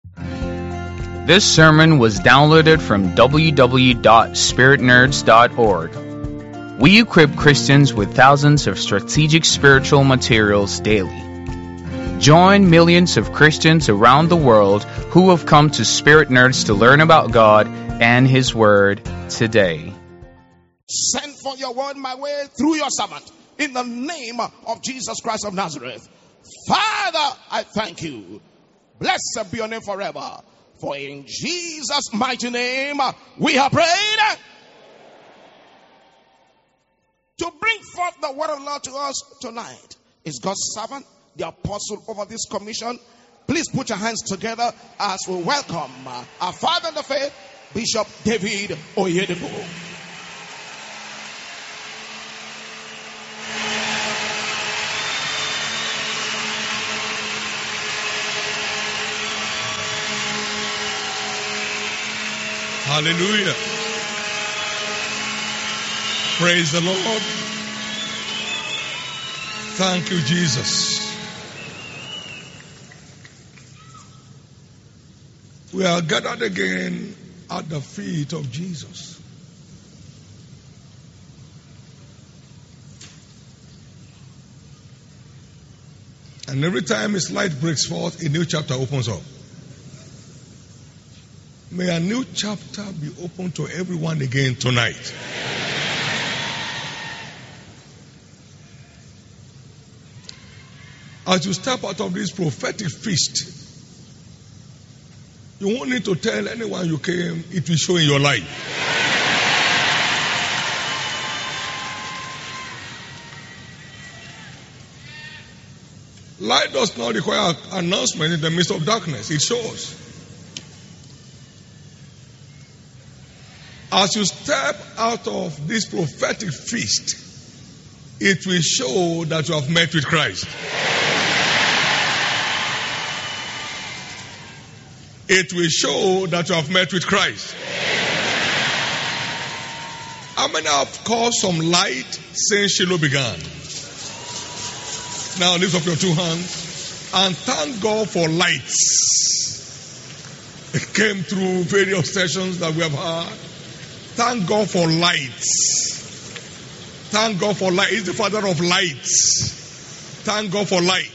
This sermon was downloaded from www.spiritnerds.org. We equip Christians with thousands of strategic spiritual materials daily. Join millions of Christians around the world who have come to Spirit Nerds to learn about God and His Word today. Send for your word my way through your servant in the name of Jesus Christ of Nazareth. Father, I thank you. Blessed be your name forever. For in Jesus' mighty name we have prayed. To bring forth the word of Lord to us tonight is God's servant, the apostle over this commission. Please put your hands together as we welcome our father in the faith, Bishop David Oyedepo. Hallelujah. Praise the Lord. Thank you, Jesus. We are gathered again at the feet of Jesus. And every time His light breaks forth, a new chapter opens up. May a new chapter be open to everyone again tonight. As you step out of this prophetic feast, you won't need to tell anyone you came, it will show in your life. Light does not require announcement in the midst of darkness, it shows. As you step out of this prophetic feast, it will show that you have met with Christ. It will show that you have met with Christ. How many have called some light since Shiloh began? Now lift up your two hands and thank God for lights. It came through various sessions that we have had. Thank God for lights. Thank God for light. He's the Father of lights. Thank God for light.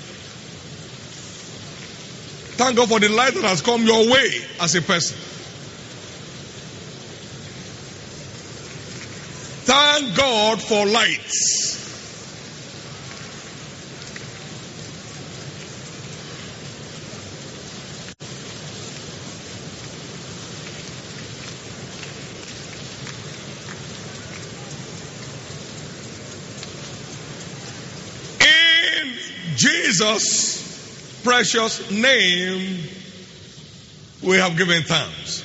Thank God for the light that has come your way as a person. Thank God for lights. Jesus' precious name, we have given thanks.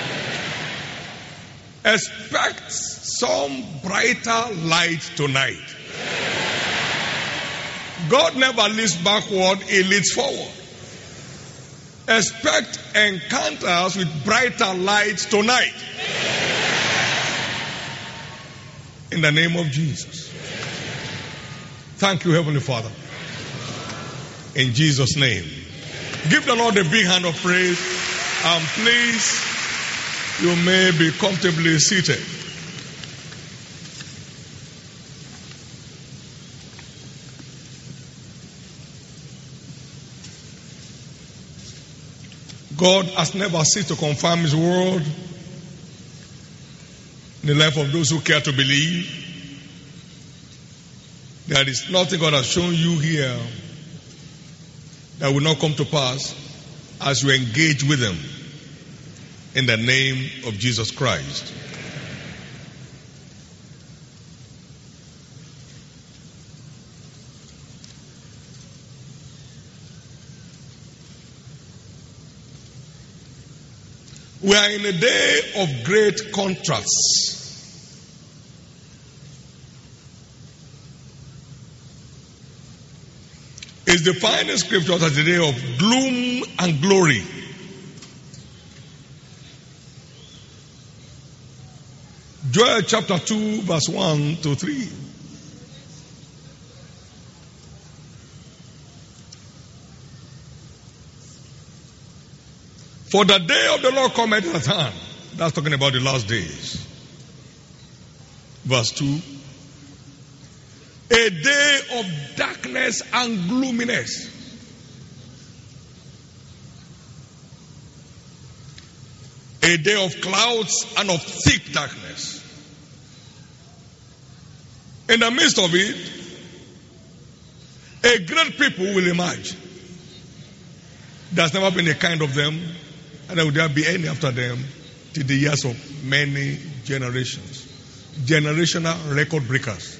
Expect some brighter light tonight. God never leads backward, He leads forward. Expect encounters with brighter light tonight. In the name of Jesus. Thank you, Heavenly Father. In Jesus' name. Give the Lord a big hand of praise. And please, you may be comfortably seated. God has never ceased to confirm His word in the life of those who care to believe. There is nothing God has shown you here that will not come to pass as you engage with Him in the name of Jesus Christ. We are in a day of great contrasts. It's defined in scriptures as a day of gloom and glory. Joel chapter 2 verse 1 to 3. For the day of the Lord cometh at hand. That's talking about the last days. Verse 2. A day of darkness and gloominess. A day of clouds and of thick darkness. In the midst of it, a great people will emerge. There's never been a kind of them, and there will never be any after them till the years of many generations. Generational record breakers.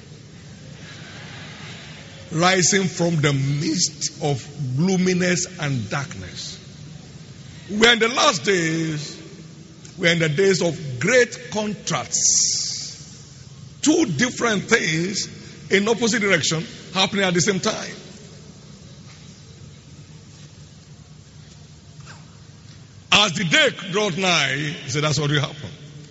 Rising from the midst of gloominess and darkness. We're in the last days. We're in the days of great contrasts. Two different things in opposite direction happening at the same time. As the day draweth nigh, he said that's what will happen.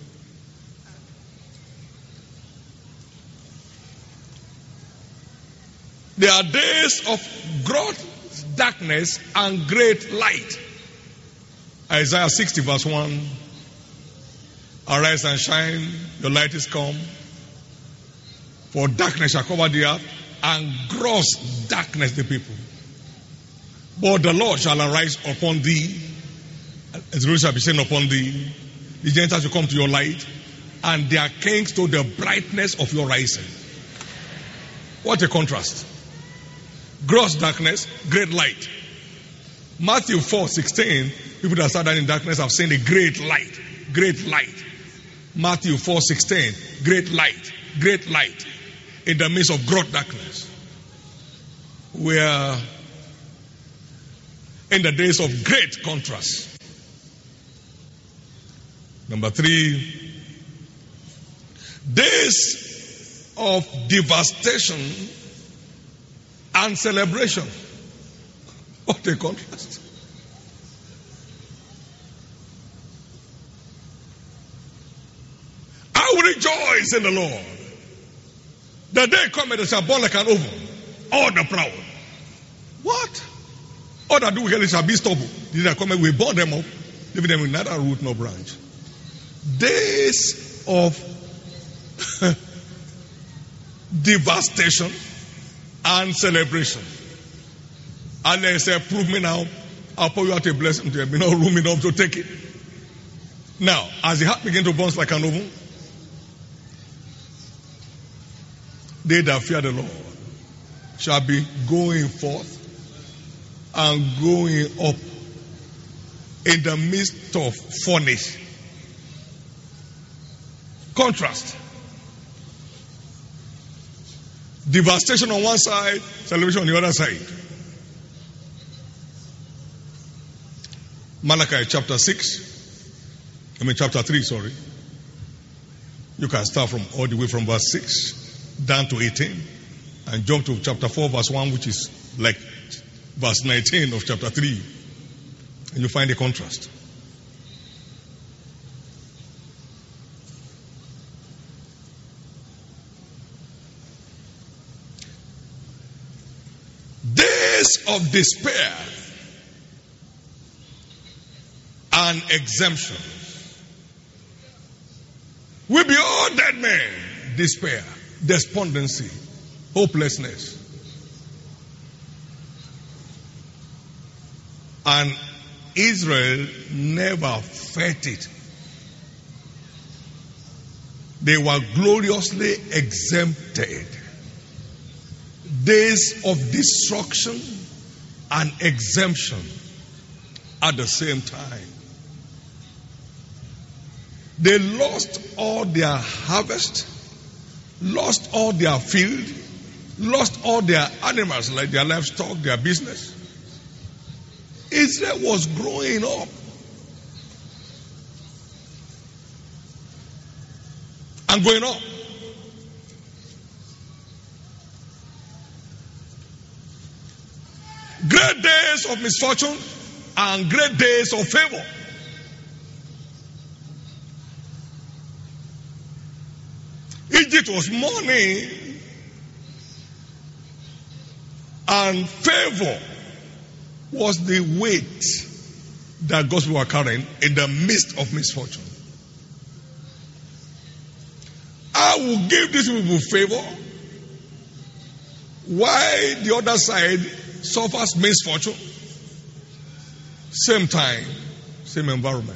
There are days of great darkness and great light. Isaiah 60 verse 1. Arise and shine, your light is come. For darkness shall cover the earth, and gross darkness the people. But the Lord shall arise upon thee, his glory shall be seen upon thee. The Gentiles will come to your light, and their kings to the brightness of your rising. What a contrast. Gross darkness, great light. Matthew 4:16, people that sat down in darkness have seen a great light. Great light. Matthew 4:16, great light. Great light. In the midst of great darkness. We are in the days of great contrast. Number 3, days of devastation and celebration. What a contrast. I will rejoice in the Lord. The day cometh, it shall burn like an oven. All the proud. What? All that do wickedly shall be stubble. These that come, we burn them up, leaving them with neither root nor branch. Days of devastation and celebration. And they say, prove me now. I'll pour you out a blessing to you. No room enough to take it. Now, as the heart begins to burn like an oven, they that fear the Lord shall be going forth and going up in the midst of furnace. Contrast. Devastation on one side, celebration on the other side. Malachi chapter 3, sorry. You can start from all the way from verse 6 down to 18 and jump to chapter 4 verse 1, which is like verse 19 of chapter 3, and you find a contrast. Days of despair and exemption. We be all dead men. Despair, despondency, hopelessness. And Israel never felt it. They were gloriously exempted. Days of destruction and exemption at the same time. They lost all their harvest, lost all their field, lost all their animals like their livestock, their business. Israel was growing up. And going up. Great days of misfortune and great days of favor. Egypt was mourning and favor was the weight that gospel are carrying in the midst of misfortune. I will give these people favor, while the other side suffers misfortune. Same time, same environment.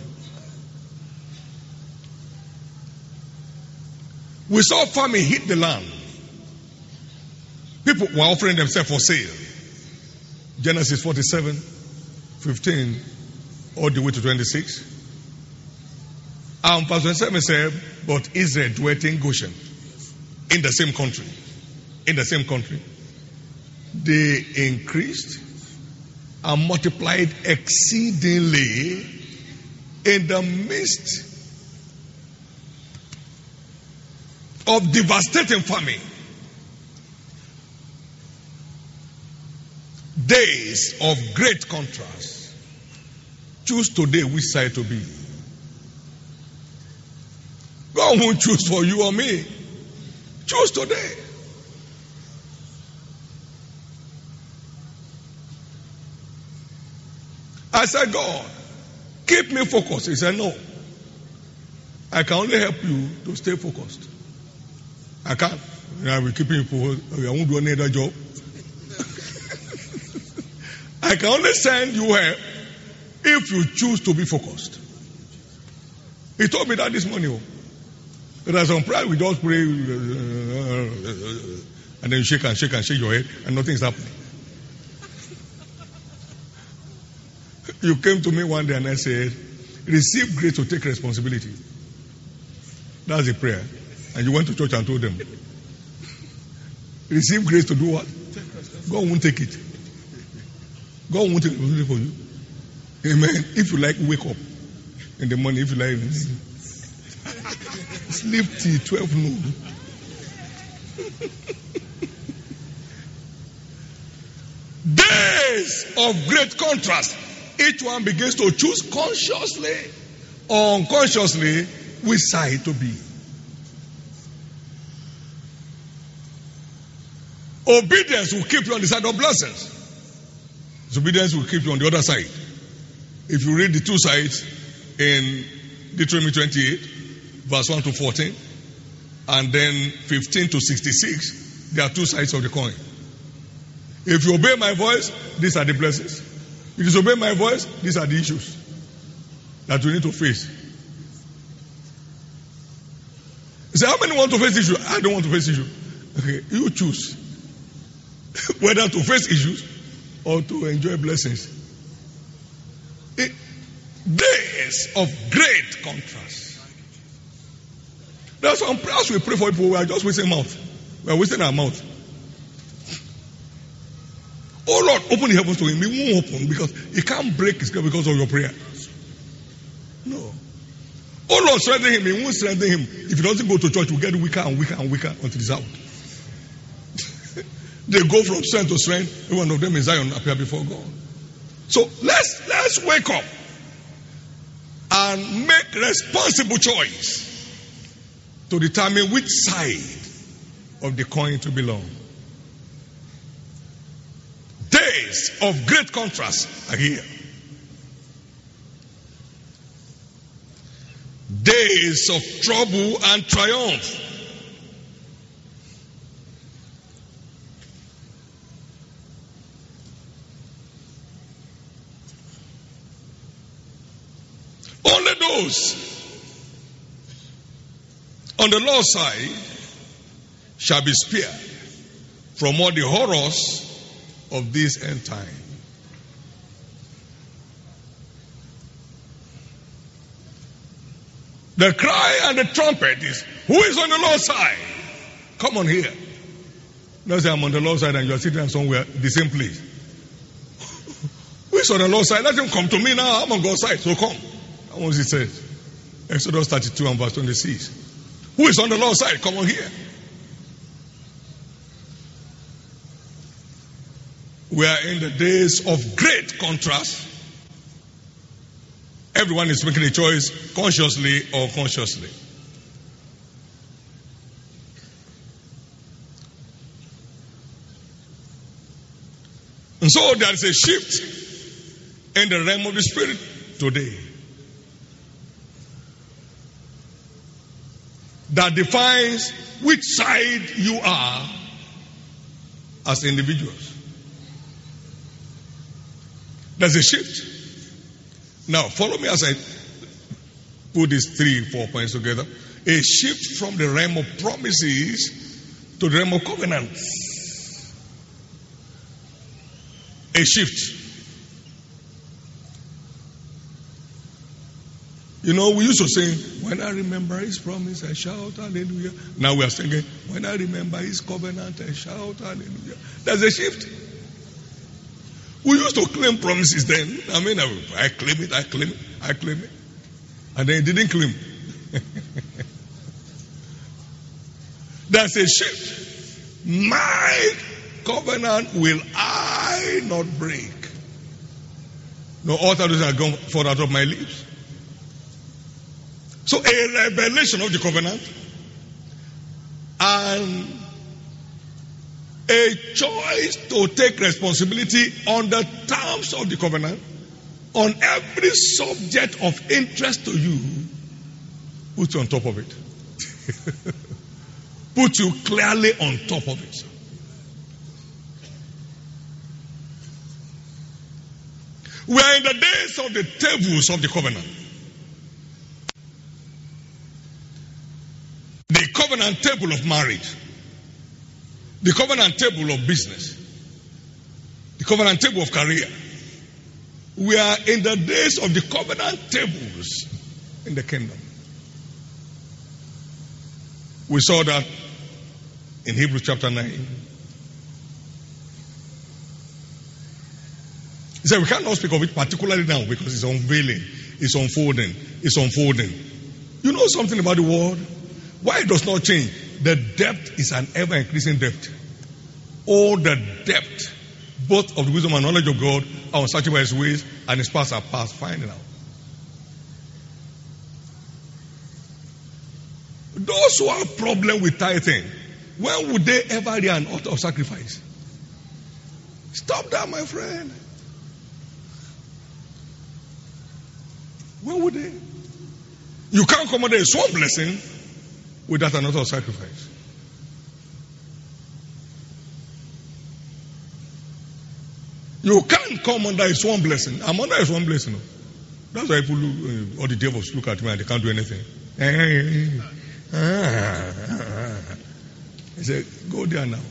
We saw famine hit the land. People were offering themselves for sale. Genesis 47, 15, all the way to 26. And Pastor 7 said, but Israel dwelt in Goshen, in the same country. In the same country. They increased and multiplied exceedingly in the midst of devastating famine. Days of great contrast. Choose today which side to be. God won't choose for you or me. Choose today. I said, God, keep me focused. He said, no. I can only help you to stay focused. I can't. I will keep you focused. I won't do any other job. I can only send you help if you choose to be focused. He told me that this morning. There are some prayer we just pray and then you shake and shake and shake your head and nothing is happening. You came to me one day and I said, receive grace to take responsibility. That's a prayer. And you went to church and told them, receive grace to do what? God won't take it. God won't take responsibility for you. Amen. If you like, wake up in the morning. If you like, sleep till 12 noon. Days of great contrast. Each one begins to choose consciously or unconsciously which side to be. Obedience will keep you on the side of blessings. Disobedience will keep you on the other side. If you read the two sides in Deuteronomy 28, verse 1 to 14, and then 15 to 66, there are two sides of the coin. If you obey my voice, these are the blessings. If you disobey my voice, these are the issues that you need to face. You say, how many want to face issues? I don't want to face issues. Okay, you choose whether to face issues or to enjoy blessings. Days of great contrast. There are some prayers we pray for people who are just wasting mouth. We are wasting our mouth. Oh Lord, open the heavens to him. He won't open because he can't break his grace because of your prayer. No. Oh Lord, strengthen him. He won't strengthen him. If he doesn't go to church, we'll get weaker and weaker and weaker until he's out. They go from strength to strength. Every one of them in Zion appear before God. So let's wake up and make responsible choice to determine which side of the coin to belong. Days of great contrast are here. Days of trouble and triumph. Only those on the Lord's side shall be spared from all the horrors of this end time. The cry and the trumpet is, who is on the Lord's side? Come on here. Don't say I'm on the Lord's side and you are sitting somewhere, the same place. Who is on the Lord's side? Let him come to me now. I'm on God's side, so come. That was it says. Exodus 32 and verse 26. Who is on the Lord's side? Come on here. We are in the days of great contrast. Everyone is making a choice consciously or unconsciously. And so there is a shift in the realm of the spirit today that defines which side you are as individuals. There's a shift. Now, follow me as I put these 3-4 points together. A shift from the realm of promises to the realm of covenants. A shift. You know, we used to sing, when I remember his promise, I shout hallelujah. Now we are singing, when I remember his covenant, I shout hallelujah. There's a shift. We used to claim promises then. I mean, I claim it. And then it didn't claim. There's a shift. My covenant will I not break. No altar does not go forth out of my lips. So a revelation of the covenant and a choice to take responsibility on the terms of the covenant on every subject of interest to you, put you on top of it. Put you clearly on top of it. We are in the days of the tables of the covenant. The covenant table of marriage. The covenant table of business. The covenant table of career. We are in the days of the covenant tables in the kingdom. We saw that in Hebrews chapter 9. He said we cannot speak of it particularly now because it's unveiling, it's unfolding. You know something about the world? Why it does not change? The depth is an ever-increasing depth. All the depth, both of the wisdom and knowledge of God, are unsearchable by his ways, and his paths are past finding out. Those who have problem with tithing, when would they ever hear an altar of sacrifice? Stop that, my friend. When would they? You can't come under a sworn blessing without an altar of sacrifice. You can't come under a sworn blessing. I'm under a sworn blessing. That's why people all the devils look at me and they can't do anything. He said, go there now.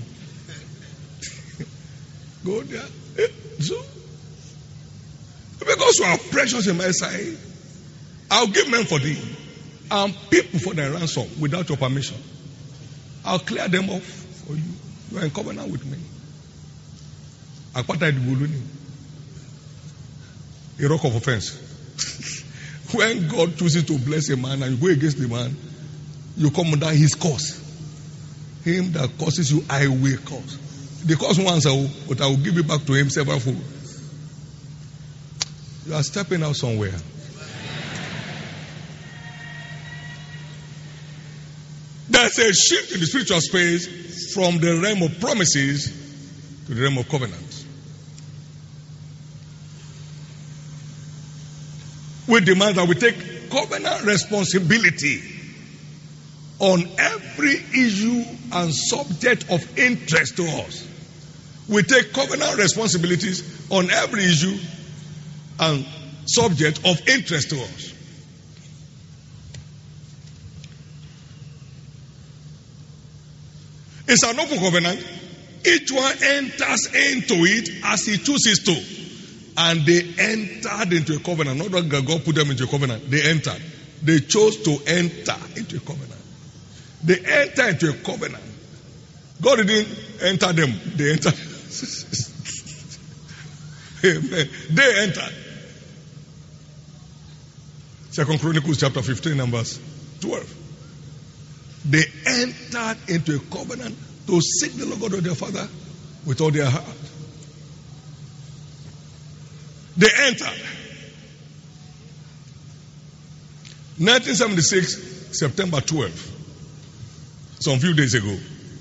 Go there. So, because you are precious in my sight, I'll give men for thee and people for their ransom without your permission. I'll clear them off for you. You are in covenant with me. A rock of offense. When God chooses to bless a man and you go against the man, you come under his curse. Him that curses you, I will curse. The curse once, but I will give it back to him sevenfold. You are stepping out somewhere. There's a shift in the spiritual space from the realm of promises to the realm of covenants. We demand that we take covenant responsibility on every issue and subject of interest to us. We take covenant responsibilities on every issue and subject of interest to us. It's an open covenant. Each one enters into it as he chooses to. And they entered into a covenant. Not that God put them into a covenant. They entered. They chose to enter into a covenant. They entered into a covenant. God didn't enter them. They entered. Amen. They entered. 2 Chronicles chapter 15 and verse 12. They entered into a covenant to seek the Lord God of their father with all their heart. They entered. 1976, September 12. Some few days ago.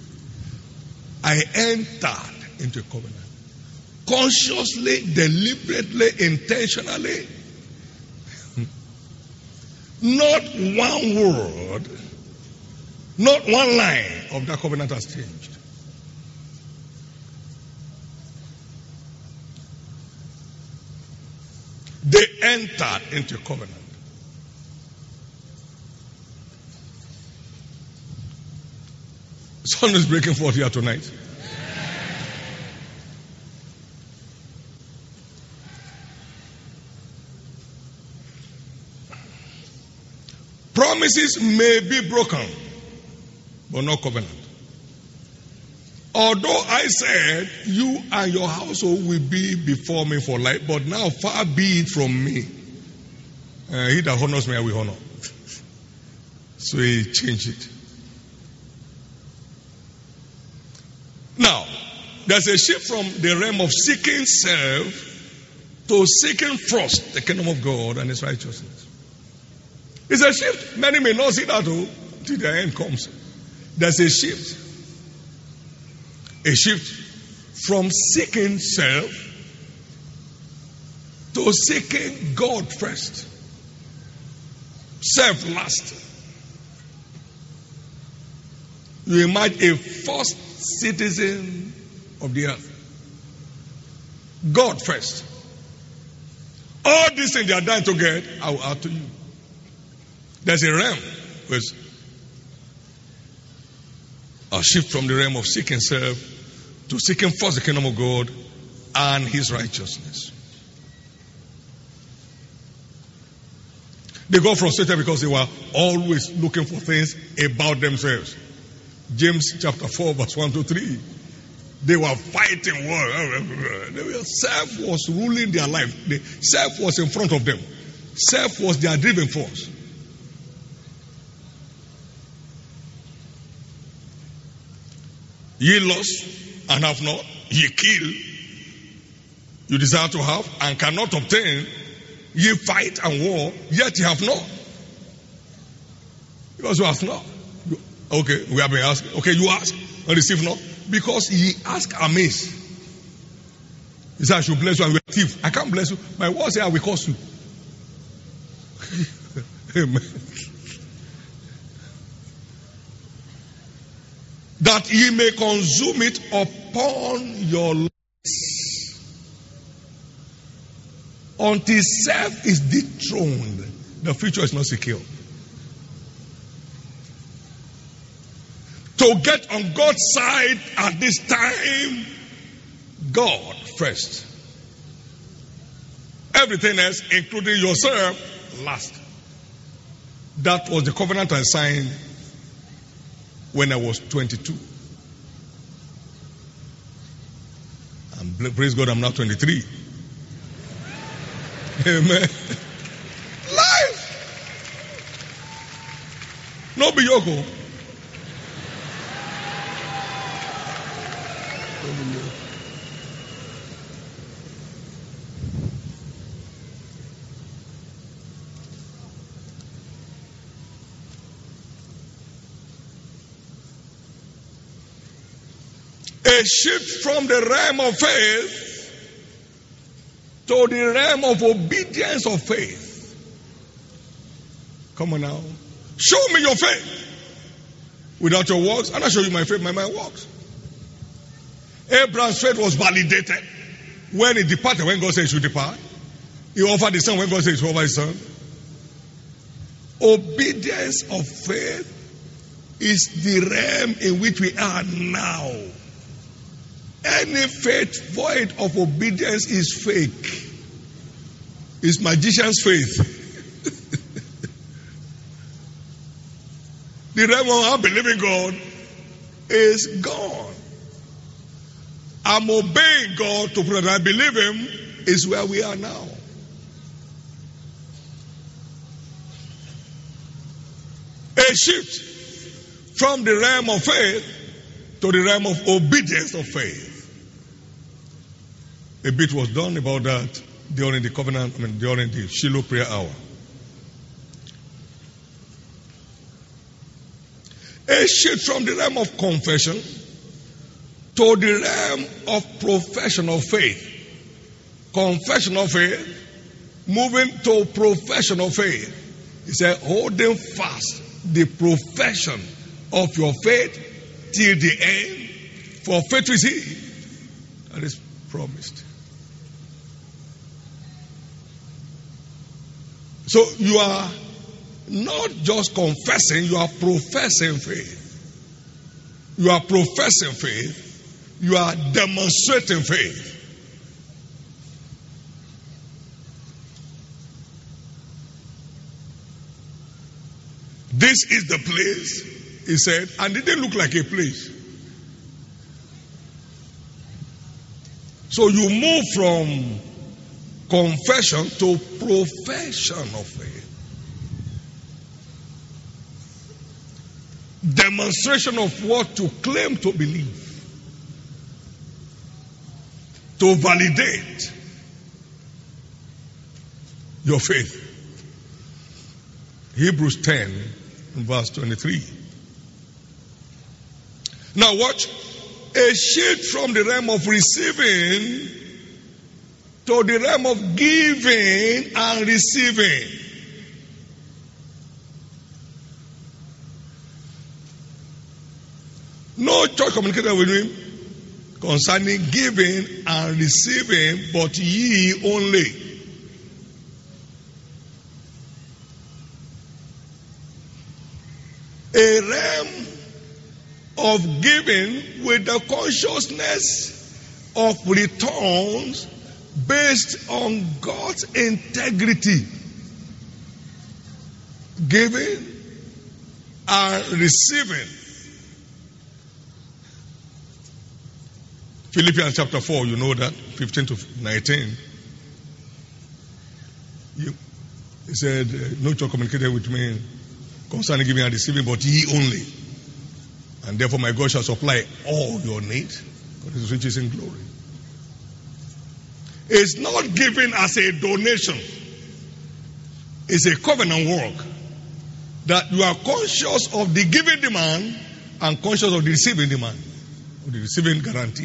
I entered into a covenant. Consciously, deliberately, intentionally. Not one word, not one line of that covenant has changed. They entered into a covenant. Sun is breaking forth here tonight. Promises may be broken, but not covenant. Although I said, you and your household will be before me for life, but now far be it from me. He that honors me, I will honor. So he changed it. Now, there's a shift from the realm of seeking self to seeking first the kingdom of God and His righteousness. It's a shift. Many may not see that till the end comes. There's a shift. A shift from seeking self to seeking God first. Self last. You imagine a first citizen of the earth. God first. All these things they are dying to get, I will add to you. There's a realm with a shift from the realm of seeking self to seeking first the kingdom of God and His righteousness. They got frustrated because they were always looking for things about themselves. James chapter 4 verse 1 to 3. They were fighting war. Self was ruling their life. Self was in front of them. Self was their driving force. Ye lost and have not. Ye kill. You desire to have and cannot obtain. Ye fight and war, yet ye have not. Because you have not. Okay, we have been asking. Okay, you ask and receive not. Because ye ask amiss. He said, I should bless you and you are a thief. I can't bless you. My words say I will curse you. Amen. That ye may consume it upon your lips. Until self is dethroned, the future is not secure. To get on God's side at this time, God first. Everything else, including yourself, last. That was the covenant I signed when I was 22. And praise God, I'm now 23. Amen. Life. No be yoko. A shift from the realm of faith to the realm of obedience of faith. Come on now. Show me your faith without your works, and I'll show you my faith by my works. Abraham's faith was validated when he departed, when God said he should depart. He offered his son when God said he should offer his son. Obedience of faith is the realm in which we are now. Any faith void of obedience is fake. It's magician's faith. The realm of unbelieving God is gone. I'm obeying God to prove that I believe Him is where we are now. A shift from the realm of faith to the realm of obedience of faith. A bit was done about that during the covenant, during the Shiloh prayer hour. A shift from the realm of confession to the realm of profession of faith. Confession of faith, moving to profession of faith. He said, holding fast the profession of your faith till the end, for faith is he that is promised. So you are not just confessing, you are professing faith. You are professing faith. You are demonstrating faith. This is the place, he said, and it didn't look like a place. So you move from confession to profession of faith. Demonstration of what to claim to believe. To validate your faith. Hebrews 10 verse 23. Now watch. A shift from the realm of receiving to the realm of giving and receiving. No church communicated with him concerning giving and receiving, but ye only. A realm of giving with the consciousness of returns based on God's integrity. Giving and receiving. Philippians chapter 4, you know that, 15 to 19. He said, no church communicated with me concerning giving and receiving, but ye only. And therefore my God shall supply all your needs, because his riches in glory. It's not given as a donation. It's a covenant work. That you are conscious of the giving demand and conscious of the receiving demand. Or the receiving guarantee.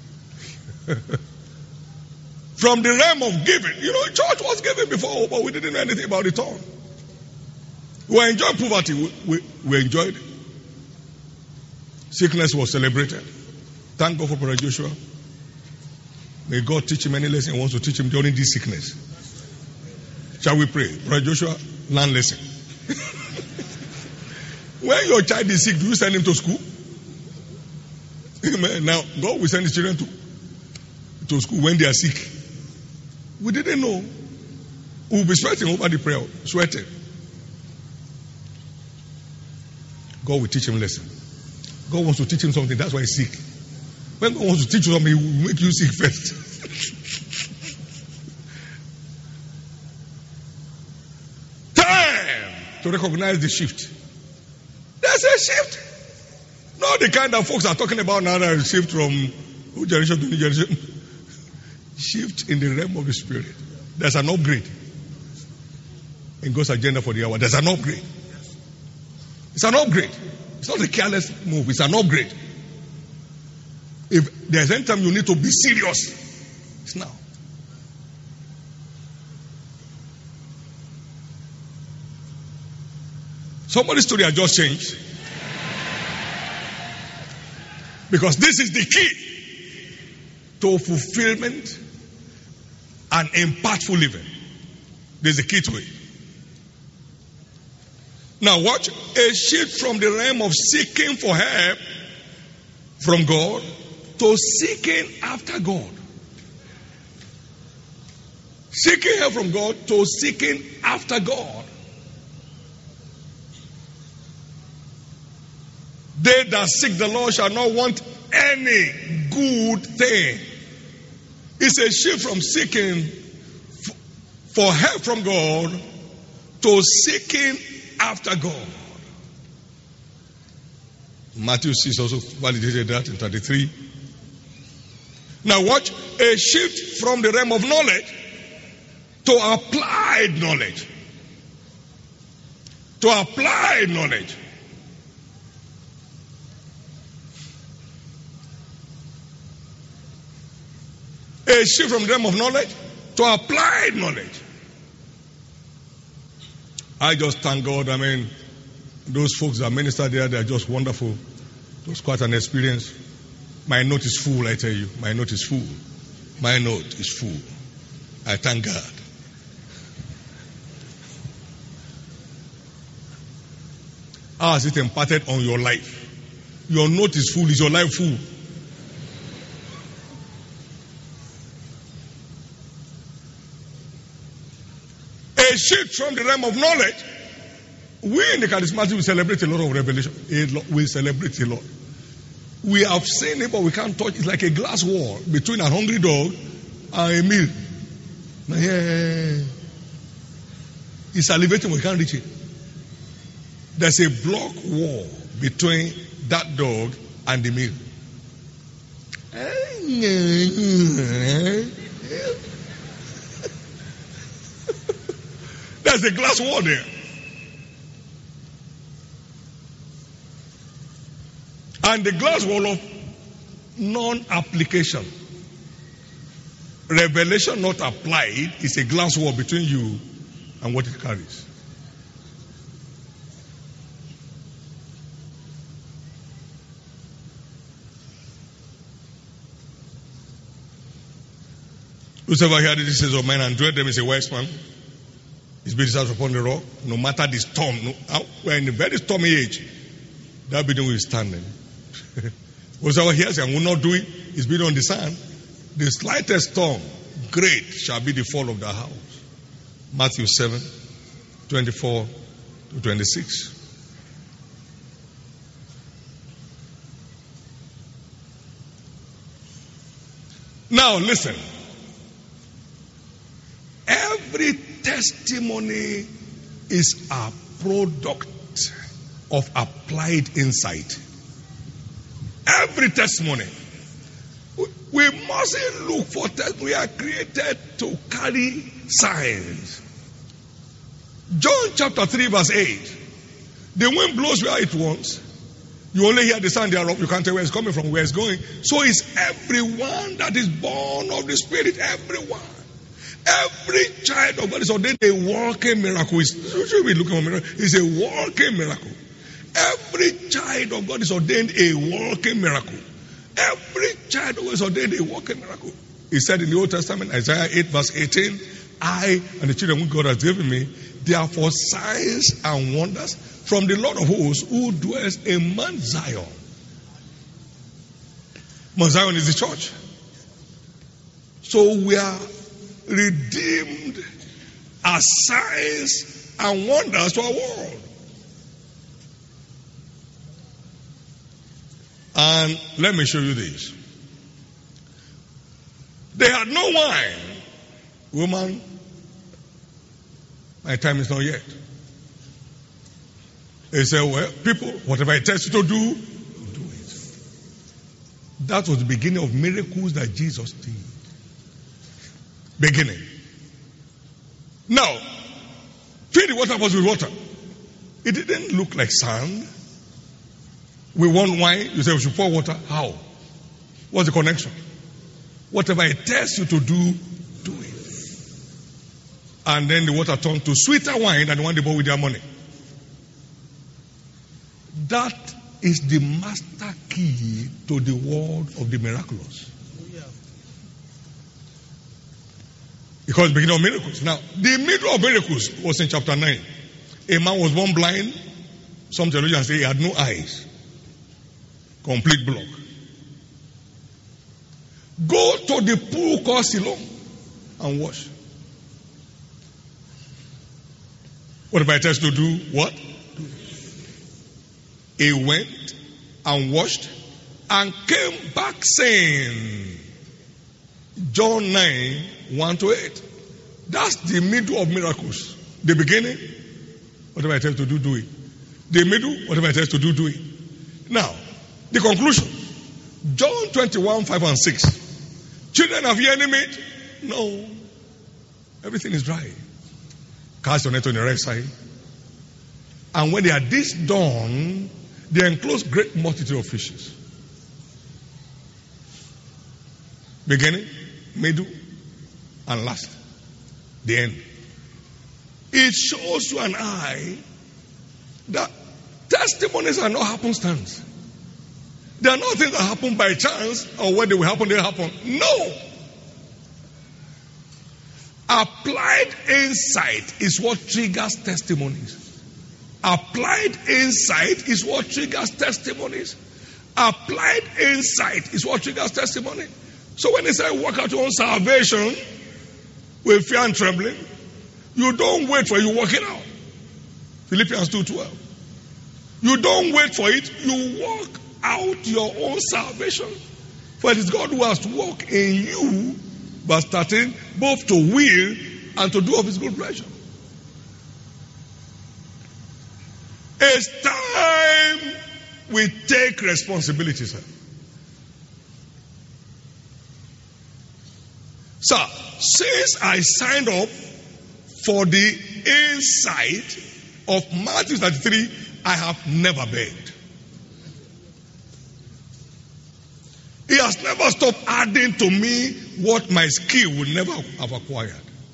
From the realm of giving. You know, church was giving before, but we didn't know anything about return. We enjoyed poverty. We enjoyed it. Sickness was celebrated. Thank God for Brother Joshua. May God teach him any lesson he wants to teach him during this sickness. Shall we pray? Brother Joshua, learn lesson. When your child is sick, do you send him to school? Amen. Now, God will send his children to school when they are sick. We didn't know. We'll be sweating over the prayer. Sweating. God will teach him lesson. God wants to teach him something. That's why he's sick. When God wants to teach you something, he will make you sick first. Time to recognize the shift. There's a shift. Not the kind that folks are talking about now, that shift from new generation to new generation. Shift in the realm of the spirit. There's an upgrade in God's agenda for the hour. There's an upgrade. It's an upgrade. It's not a careless move. It's an upgrade. If there's any time you need to be serious, it's now. Somebody's story has just changed. Because this is the key to fulfillment and impactful living. There's a key to it. Now watch. A shift from the realm of seeking for help from God to seeking after God. Seeking help from God to seeking after God. They that seek the Lord shall not want any good thing. It's a shift from seeking for help from God to seeking after God. Matthew 6 also validated that in 33. Now watch. A shift from the realm of knowledge to applied knowledge. To applied knowledge. A shift from the realm of knowledge to applied knowledge. I just thank God. I mean, those folks that minister there, they're just wonderful. It was quite an experience. My note is full, I tell you. My note is full. My note is full. I thank God. How has it imparted on your life? Your note is full. Is your life full? A shift from the realm of knowledge. We in the charismatic will celebrate a lot of revelation. We celebrate a lot. We have seen it, but we can't touch it. It's like a glass wall between a hungry dog and a meal. Yeah. It's salivating, we can't reach it. There's a block wall between that dog and the meal. There's a glass wall there. And the glass wall of non-application. Revelation not applied is a glass wall between you and what it carries. Whosoever heard the decisions of men and doeth them is a wise man. His built his house upon the rock. No matter the storm, we're in a very stormy age. That building will be standing. Whosoever hears and will not do it is built on the sand. The slightest storm, great shall be the fall of the house. Matthew 7, 24 to 26. Now listen. Every testimony is a product of applied insight. Every testimony. We mustn't look for testimony. We are created to carry signs. John chapter 3 verse 8. The wind blows where it wants. You only hear the sound thereof. You can't tell where it's coming from, where it's going. So is everyone that is born of the Spirit. Everyone. Every child of God is ordained a walking miracle. Should we look at a miracle? It's a walking miracle. Every child of God is ordained a walking miracle. Every child of God is ordained a walking miracle. He said in the Old Testament, Isaiah 8 verse 18, I and the children whom God has given me, they are for signs and wonders from the Lord of hosts who dwells in Mount Zion. Mount Zion is the church. So we are redeemed as signs and wonders to our world. And let me show you this. They had no wine. Woman, my time is not yet. They said, well, people, whatever it tells you to do, do it. That was the beginning of miracles that Jesus did. Beginning. Now, fill the water was with water. It didn't look like sand. We want wine. You say we should pour water. How? What's the connection? Whatever it tells you to do, do it. And then the water turned to sweeter wine than the one they bought with their money. That is the master key to the world of the miraculous. Because the beginning of miracles. Now, the middle of miracles was in chapter 9. A man was born blind. Some theologians say he had no eyes. Complete block. Go to the pool called Siloam and wash. What if I tell you to do what? He went and washed and came back saying, John 9, 1 to 8. That's the middle of miracles. The beginning, whatever I tell you to do, do it. The middle, whatever I tell you to do, do it. Now, the conclusion. John 21, 5 and 6. Children, have you any meat? No. Everything is dry. Cast your net on the right side. And when they had this done, they enclosed great multitude of fishes. Beginning, middle, and last. The end. It shows you and I that testimonies are not happenstance. They are not things that happen by chance, or when they will happen, they happen. No. Applied insight is what triggers testimonies. Applied insight is what triggers testimonies. Applied insight is what triggers testimony. So when they say work out your own salvation with fear and trembling, you don't wait for it, you work it out. Philippians 2:12. You don't wait for it, you work out your own salvation. For it is God who has to work in you, but starting both to will and to do of his good pleasure. It's time we take responsibility, sir. Sir, since I signed up for the insight of Matthew 33, I have never begged. He has never stopped adding to me what my skill would never have acquired.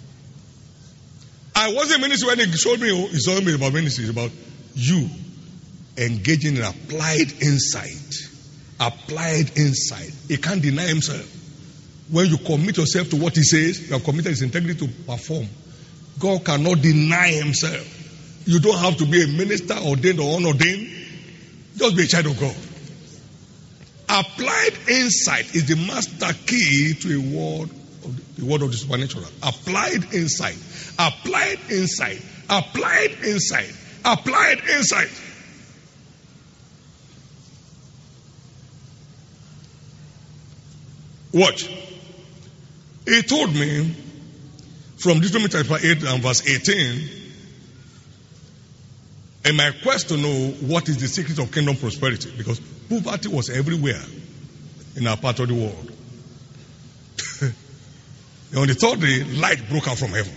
I was in ministry when he showed me, he told me about ministry, it's about you engaging in applied insight. Applied insight. He can't deny himself. When you commit yourself to what he says, you have committed his integrity to perform. God cannot deny himself. You don't have to be a minister, ordained or unordained. Just be a child of God. Applied insight is the master key to the word of the supernatural. Applied insight. Applied insight. Applied insight. Applied insight. Watch. He told me from Deuteronomy chapter 8 and verse 18, in my quest to know what is the secret of kingdom prosperity, because poverty was everywhere in our part of the world. And on the third day, light broke out from heaven.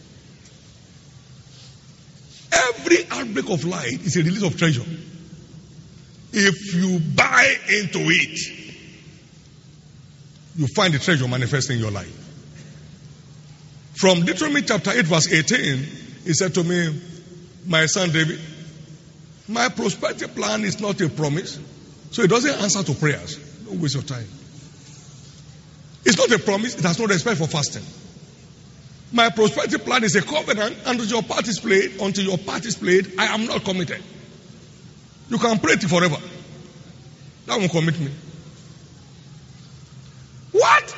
Every outbreak of light is a release of treasure. If you buy into it, you find the treasure manifesting in your life. From Deuteronomy chapter 8 verse 18, he said to me, my son David, my prosperity plan is not a promise, so it doesn't answer to prayers. Don't waste your time. It's not a promise, it has no respect for fasting. My prosperity plan is a covenant, and until your part is played, I am not committed. You can pray it forever. That won't commit me. What?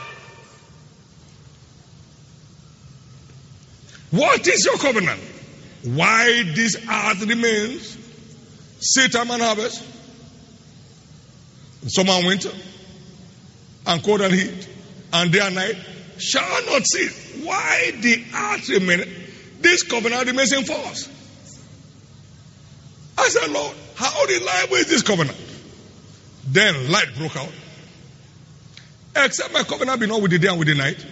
What is your covenant? Why this earth remains, seed time and harvest, summer and winter, and cold and heat, and day and night, shall not cease. Why the earth remains, this covenant remains in force. I said, Lord, how reliable is this covenant? Then light broke out. Except my covenant be not with the day and with the night,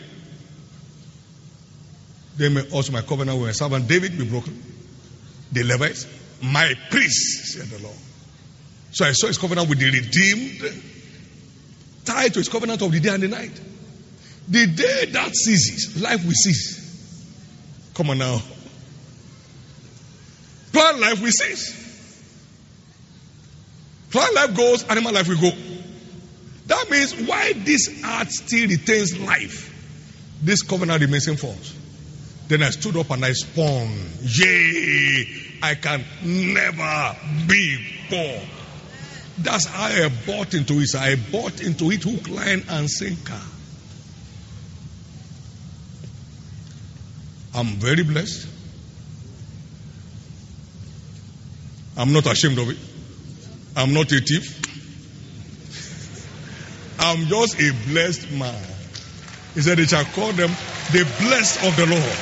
then may also my covenant with my servant David be broken. The Levites, my priests, said the Lord. So I saw his covenant with the redeemed, tied to his covenant of the day and the night. The day that ceases, life will cease. Come on now. Plant life will cease. Plant life goes, animal life will go. That means why this earth still retains life, this covenant remains in force. Then I stood up and I spun. Yea, I can never be poor. That's how I bought into it. I bought into it hook, line, and sinker. I'm very blessed. I'm not ashamed of it. I'm not a thief. I'm just a blessed man. He said they shall call them the blessed of the Lord.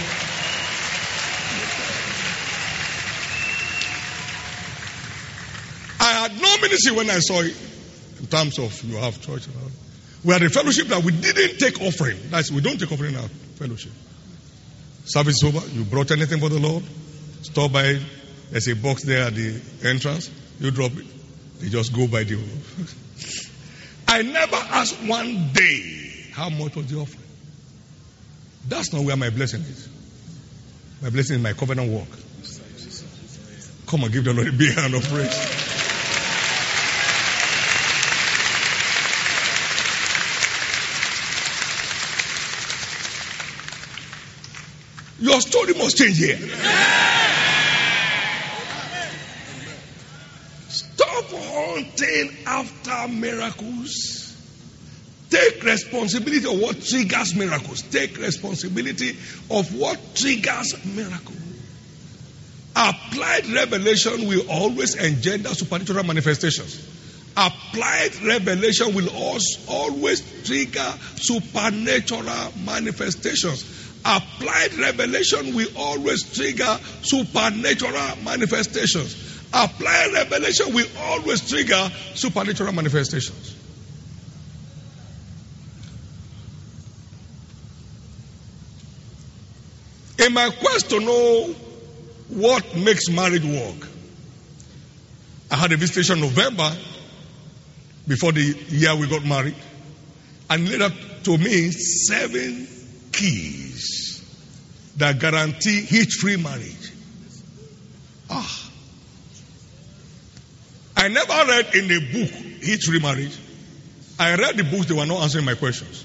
I had no ministry when I saw it. In terms of you have church. We had a fellowship that we didn't take offering. That's, we don't take offering in our fellowship. Service is over. You brought anything for the Lord? Stop by. There's a box there at the entrance. You drop it. They just go by the. I never asked one day how much was the offering. That's not where my blessing is. My blessing is my covenant walk. Come and give the Lord a big hand of praise. Your story must change here. Stop hunting after miracles. Take responsibility of what triggers miracles. Take responsibility of what triggers miracles. Applied revelation will always engender supernatural manifestations. Applied revelation will always trigger supernatural manifestations. Applied revelation will always trigger supernatural manifestations. Applied revelation will always trigger supernatural manifestations. In my quest to know what makes marriage work, I had a visitation in November before the year we got married, and laid out to me 7 keys that guarantee hitch-free marriage. I never read in a book hitch-free marriage. I read the books, they were not answering my questions.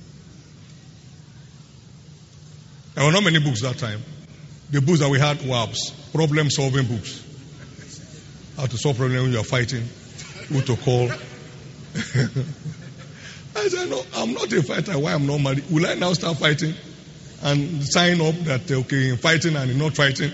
There were not many books that time. The books that we had were problem-solving books. How to solve problems when you are fighting, who to call. I said, no, I'm not a fighter. Why I'm not married? Will I now start fighting and sign up that, okay, in fighting and in not fighting?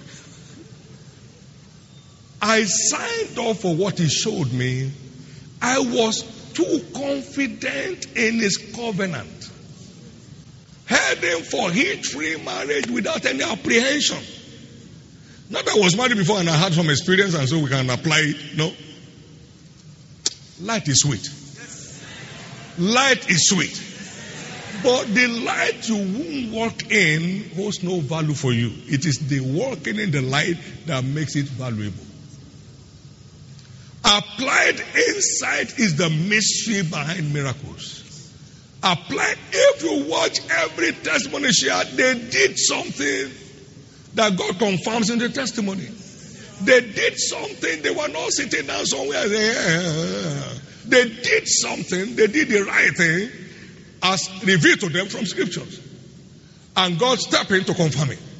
I signed up for what he showed me. I was too confident in his covenant. Heading for hitch-free marriage without any apprehension. Not that I was married before and I had some experience and so we can apply it. No. Light is sweet. Light is sweet. But the light you won't walk in holds no value for you. It is the walking in the light that makes it valuable. Applied insight is the mystery behind miracles. Applied, if you watch every testimony shared, they did something that God confirms in the testimony. They did something, they were not sitting down somewhere. They did something, they did the right thing as revealed to them from scriptures. And God stepped in to confirm it.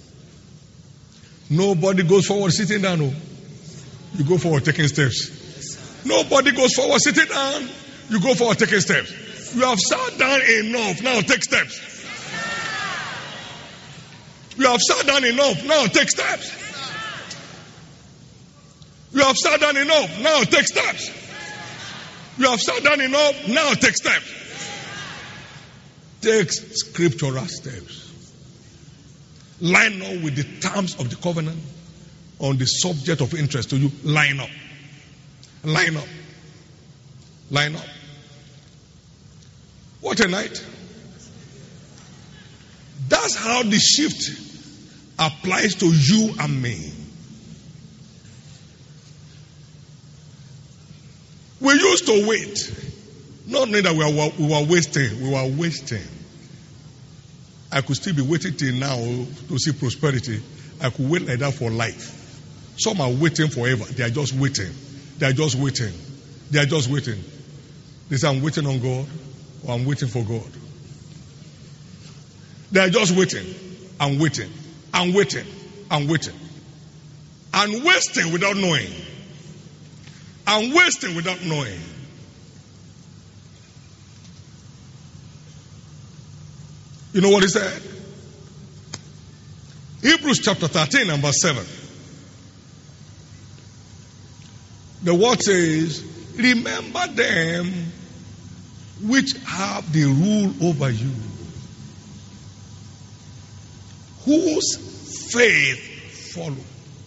Nobody goes forward sitting down. No. You go forward taking steps. Nobody goes forward sitting down. You go forward taking steps. You have sat down enough. Now take steps. You have sat down enough. Now take steps. You have sat down enough. Now take steps. You have sat down enough. Now take steps. Take scriptural steps. Line up with the terms of the covenant on the subject of interest to you. Line up. Line up. Line up. What a night. That's how the shift applies to you and me. We used to wait. Not knowing that we were wasting. We were wasting. I could still be waiting till now to see prosperity. I could wait like that for life. Some are waiting forever. They are just waiting. They are just waiting. They are just waiting. They say, I'm waiting on God. Or I'm waiting for God. They are just waiting and waiting and waiting and waiting. And wasting without knowing. And wasting without knowing. You know what he said? Hebrews chapter 13 and verse 7. The word says, remember them which have the rule over you, whose faith follow,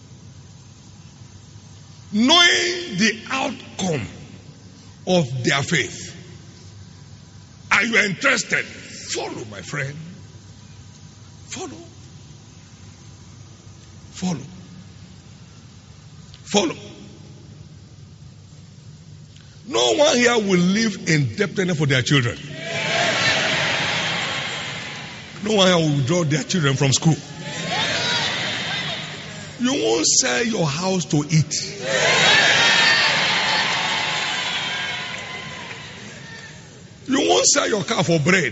knowing the outcome of their faith. Are you interested? Follow, my friend. Follow. Follow. Follow. No one here will live in debtedness for their children. No one here will withdraw their children from school. You won't sell your house to eat. You won't sell your car for bread.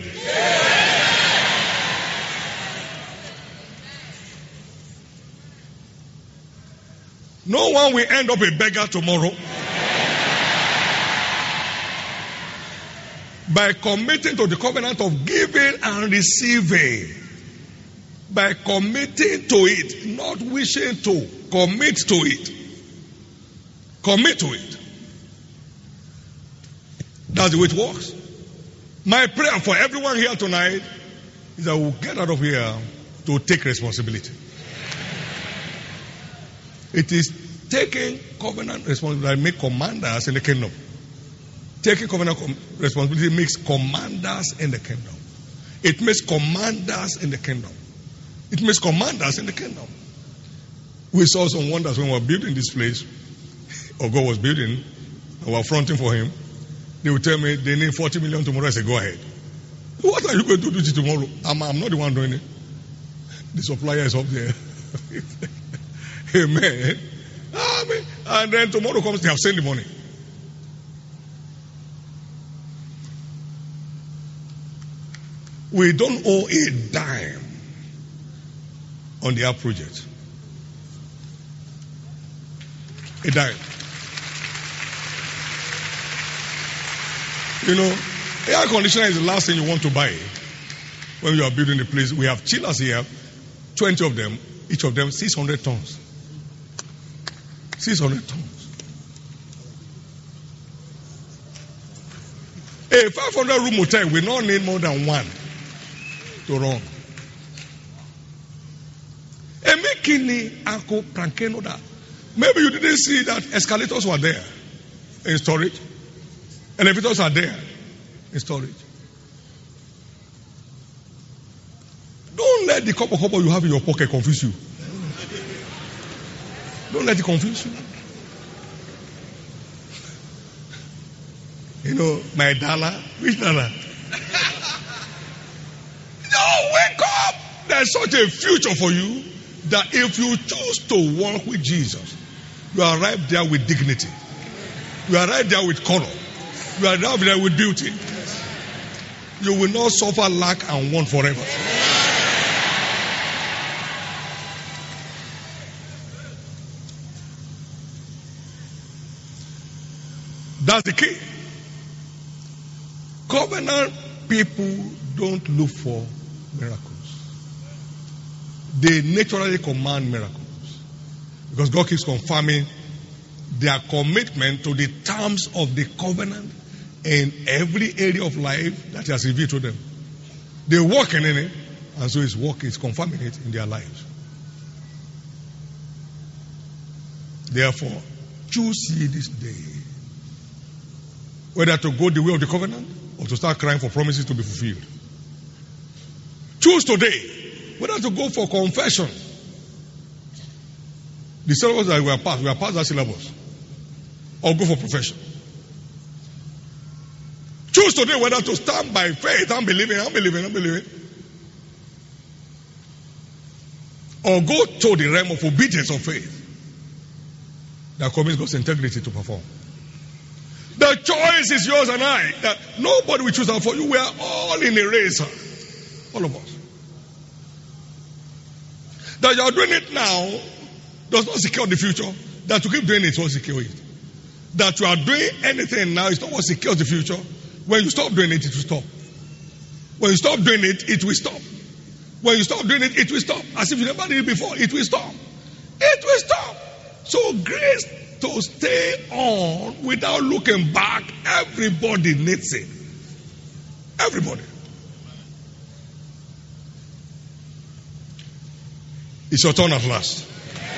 No one will end up a beggar tomorrow. By committing to the covenant of giving and receiving. By committing to it, not wishing to. Commit to it. Commit to it. That's the way it works. My prayer for everyone here tonight is that we'll get out of here to take responsibility. It is taking covenant responsibility that makes commanders in the kingdom. Taking covenant responsibility makes commanders in the kingdom. It makes commanders in the kingdom. It makes commanders in the kingdom. We saw some wonders when we were building this place, or God was building, and we were fronting for Him. They would tell me they need 40 million tomorrow. I said, go ahead. What are you going to do tomorrow? I'm not the one doing it. The supplier is up there. Amen. Amen. And then tomorrow comes, they have sent the money. We don't owe a dime on the app project. A dime. You know, air conditioner is the last thing you want to buy when you are building the place. We have chillers here, 20 of them, each of them 600 tons. 600 tons. A 500 room hotel will not need more than one to run. Maybe you didn't see that escalators were there in storage. Elevators are there in storage. Don't let the couple you have in your pocket confuse you. Don't let it confuse you. You know, my dollar, which dollar? No, wake up! There's such a future for you that if you choose to walk with Jesus, you arrive there with dignity. You arrive there with color. You arrive there with beauty. You will not suffer lack and want forever. That's the key. Covenant people don't look for miracles. They naturally command miracles. Because God keeps confirming their commitment to the terms of the covenant in every area of life that He has revealed to them. They're walking in it, and so His work is confirming it in their lives. Therefore, choose ye this day whether to go the way of the covenant or to start crying for promises to be fulfilled. Choose today whether to go for confession. The syllabus that we are past that syllabus. Or go for profession. Choose today whether to stand by faith, unbelieving. Or go to the realm of obedience of faith that commits God's integrity to perform. The choice is yours and I. That nobody will choose that for you. We are all in a race. All of us. That you are doing it now does not secure the future. That you keep doing it will secure it. That you are doing anything now is not what secures the future. When you stop doing it, it will stop. When you stop doing it, it will stop. When you stop doing it, it will stop. As if you never did it before, it will stop. It will stop. So grace to stay on without looking back, everybody needs it. Everybody. It's your turn at last.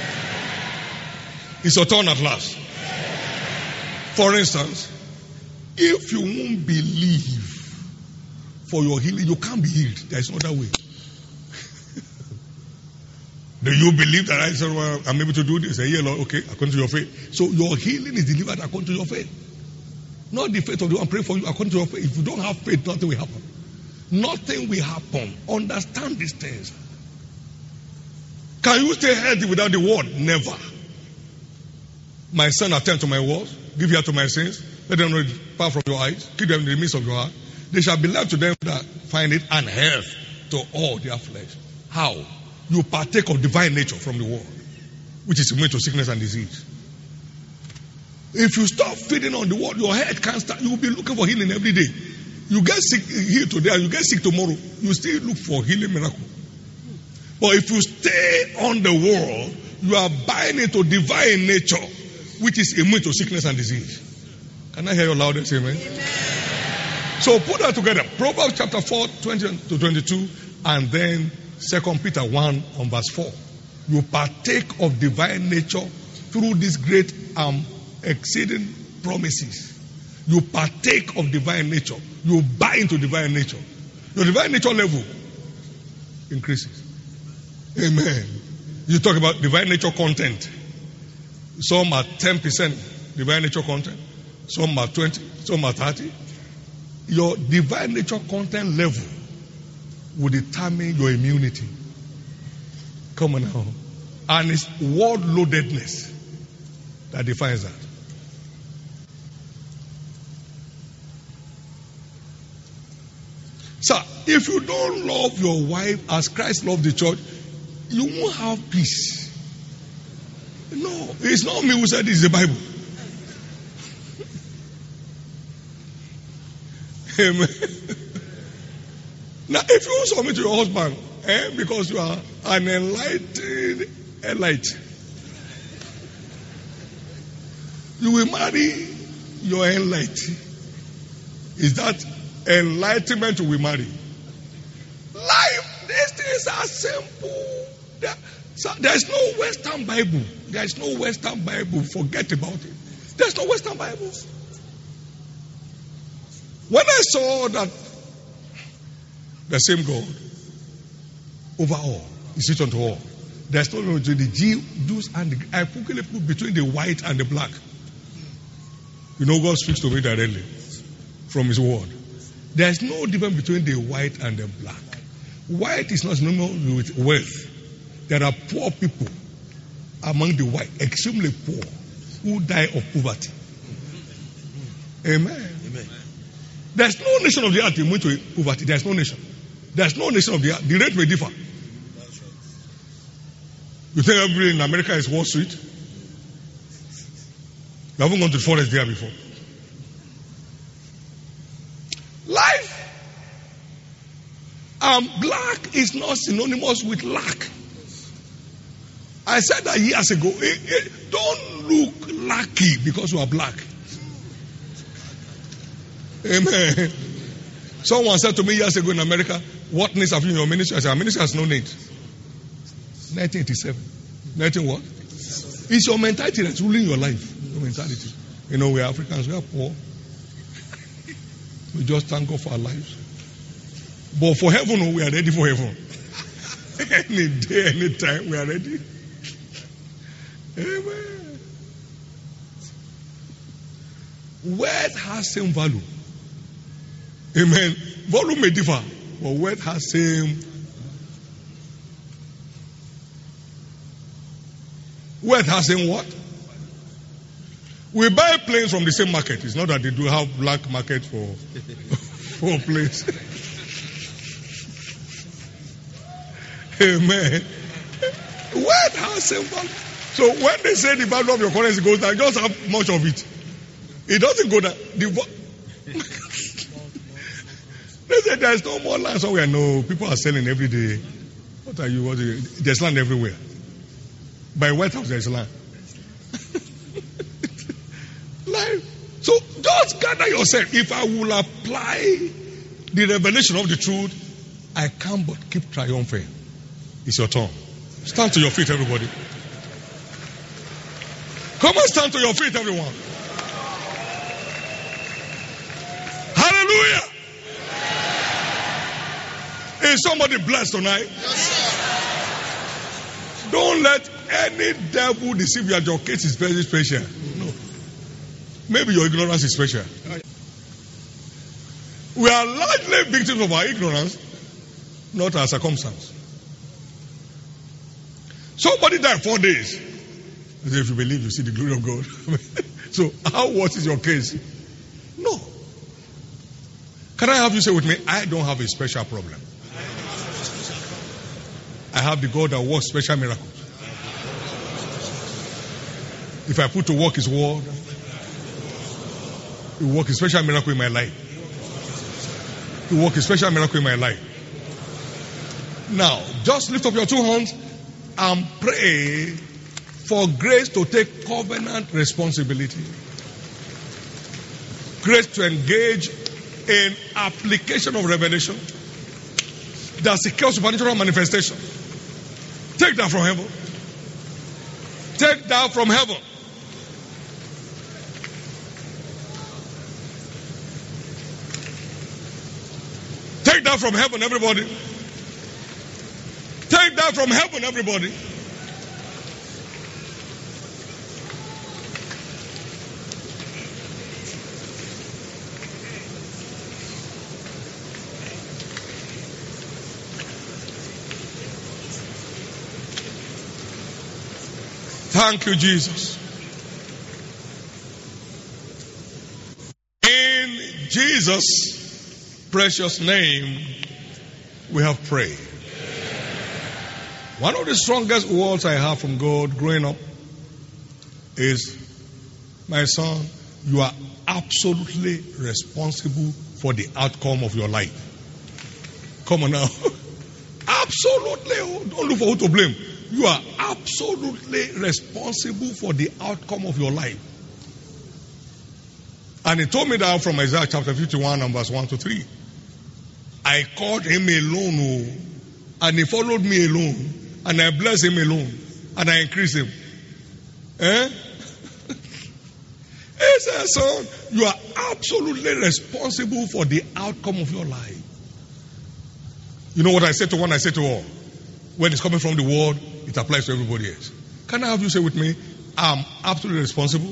It's your turn at last. For instance, if you won't believe for your healing, you can't be healed. There is no other way. Do you believe that I said, well, I'm able to do this? Say, yeah, Lord, okay, according to your faith. So your healing is delivered according to your faith. Not the faith of the one praying for you according to your faith. If you don't have faith, nothing will happen. Nothing will happen. Understand these things. Can you stay healthy without the word? Never. My son, attend to my words, give ear to my sins, let them know it far from your eyes, keep them in the midst of your heart. They shall be left to them that find it, and health to all their flesh. How? You partake of divine nature from the word, which is immune to sickness and disease. If you stop feeding on the word, your head can't start. You will be looking for healing every day. You get sick here today and you get sick tomorrow, you still look for healing miracle. But if you stay on the word, you are buying into divine nature, which is immune to sickness and disease. Can I hear your loudest amen? Amen. So put that together. Proverbs chapter 4, 20 to 22, and then 2 Peter 1 on verse 4. You partake of divine nature through these great exceeding promises. You partake of divine nature. You buy into divine nature. Your divine nature level increases. Amen. You talk about divine nature content. Some are 10% divine nature content. Some are 20. Some are 30. Your divine nature content level will determine your immunity. Come on now. And it's word loadedness that defines that. Sir, if you don't love your wife as Christ loved the church, you won't have peace. No, it's not me who said this, it's the Bible. Amen. Now, if you submit to your husband, because you are an enlightened elite, you will marry your enlightened. Is that enlightenment you will marry? Life, these things are simple. There's no Western Bible. There's no Western Bible. Forget about it. There's no Western Bible. When I saw that the same God over all is it unto all, there's no difference between the Jews and the, I quickly put between the white and the black. You know, God speaks to me directly from His word. There's no difference between the white and the black. White is not synonymous with wealth. There are poor people among the white, extremely poor, who die of poverty. Amen. Amen. There's no nation of the earth immune to poverty. There's no nation. There's no nation of the earth. The rate may differ. You think everybody in America is Wall Street? You haven't gone to the forest there before. Life black is not synonymous with lack. I said that years ago. Don't look lucky because you are black. Amen. Someone said to me years ago in America, what needs have you in your ministry? I said, our ministry has no needs. 1987. 19 what? It's your mentality that's ruling your life. Your mentality. You know, we're Africans, we are poor. We just thank God for our lives. But for heaven, we are ready for heaven. Any day, any time, we are ready. Amen. Word has same value. Amen. Volume may differ, but word has same. Word has same what? We buy planes from the same market. It's not that they do have black market for planes. Amen. Word has same value. So when they say the value of your currency goes down, just have much of it. It doesn't go down. They say there's no more land somewhere. No, people are selling every day. What are you? There's land everywhere. By White House, there's land. Life. So just gather yourself. If I will apply the revelation of the truth, I can't but keep triumphing. It's your turn. Stand to your feet, everybody. Come on, stand to your feet, everyone. Hallelujah. Is somebody blessed tonight? Yes, sir. Don't let any devil deceive you that your case is very special. No. Maybe your ignorance is special. We are largely victims of our ignorance, not our circumstance. Somebody died 4 days. I say, if you believe, you see the glory of God. So, how worse is your case? No. Can I have you say with me, I don't have a special problem. I have the God that works special miracles. If I put to work His word, He will work a special miracle in my life. He will work a special miracle in my life. Now, just lift up your 2 hands and pray for grace to take covenant responsibility. Grace to engage in application of revelation that secures supernatural manifestation. Take that from heaven. Take that from heaven. Take that from heaven, everybody. Take that from heaven, everybody. Thank you, Jesus. In Jesus' precious name, we have prayed. One of the strongest words I have from God growing up is, my son, you are absolutely responsible for the outcome of your life. Come on now. Absolutely. Don't look for who to blame. You are absolutely responsible for the outcome of your life. And he told me that from Isaiah chapter 51 and verse 1 to 3. I called him alone, and he followed me alone, and I blessed him alone, and I increased him. He said, son, you are absolutely responsible for the outcome of your life. You know what I said to one, I said to all. When it's coming from the word, it applies to everybody else. Can I have you say with me, I'm absolutely responsible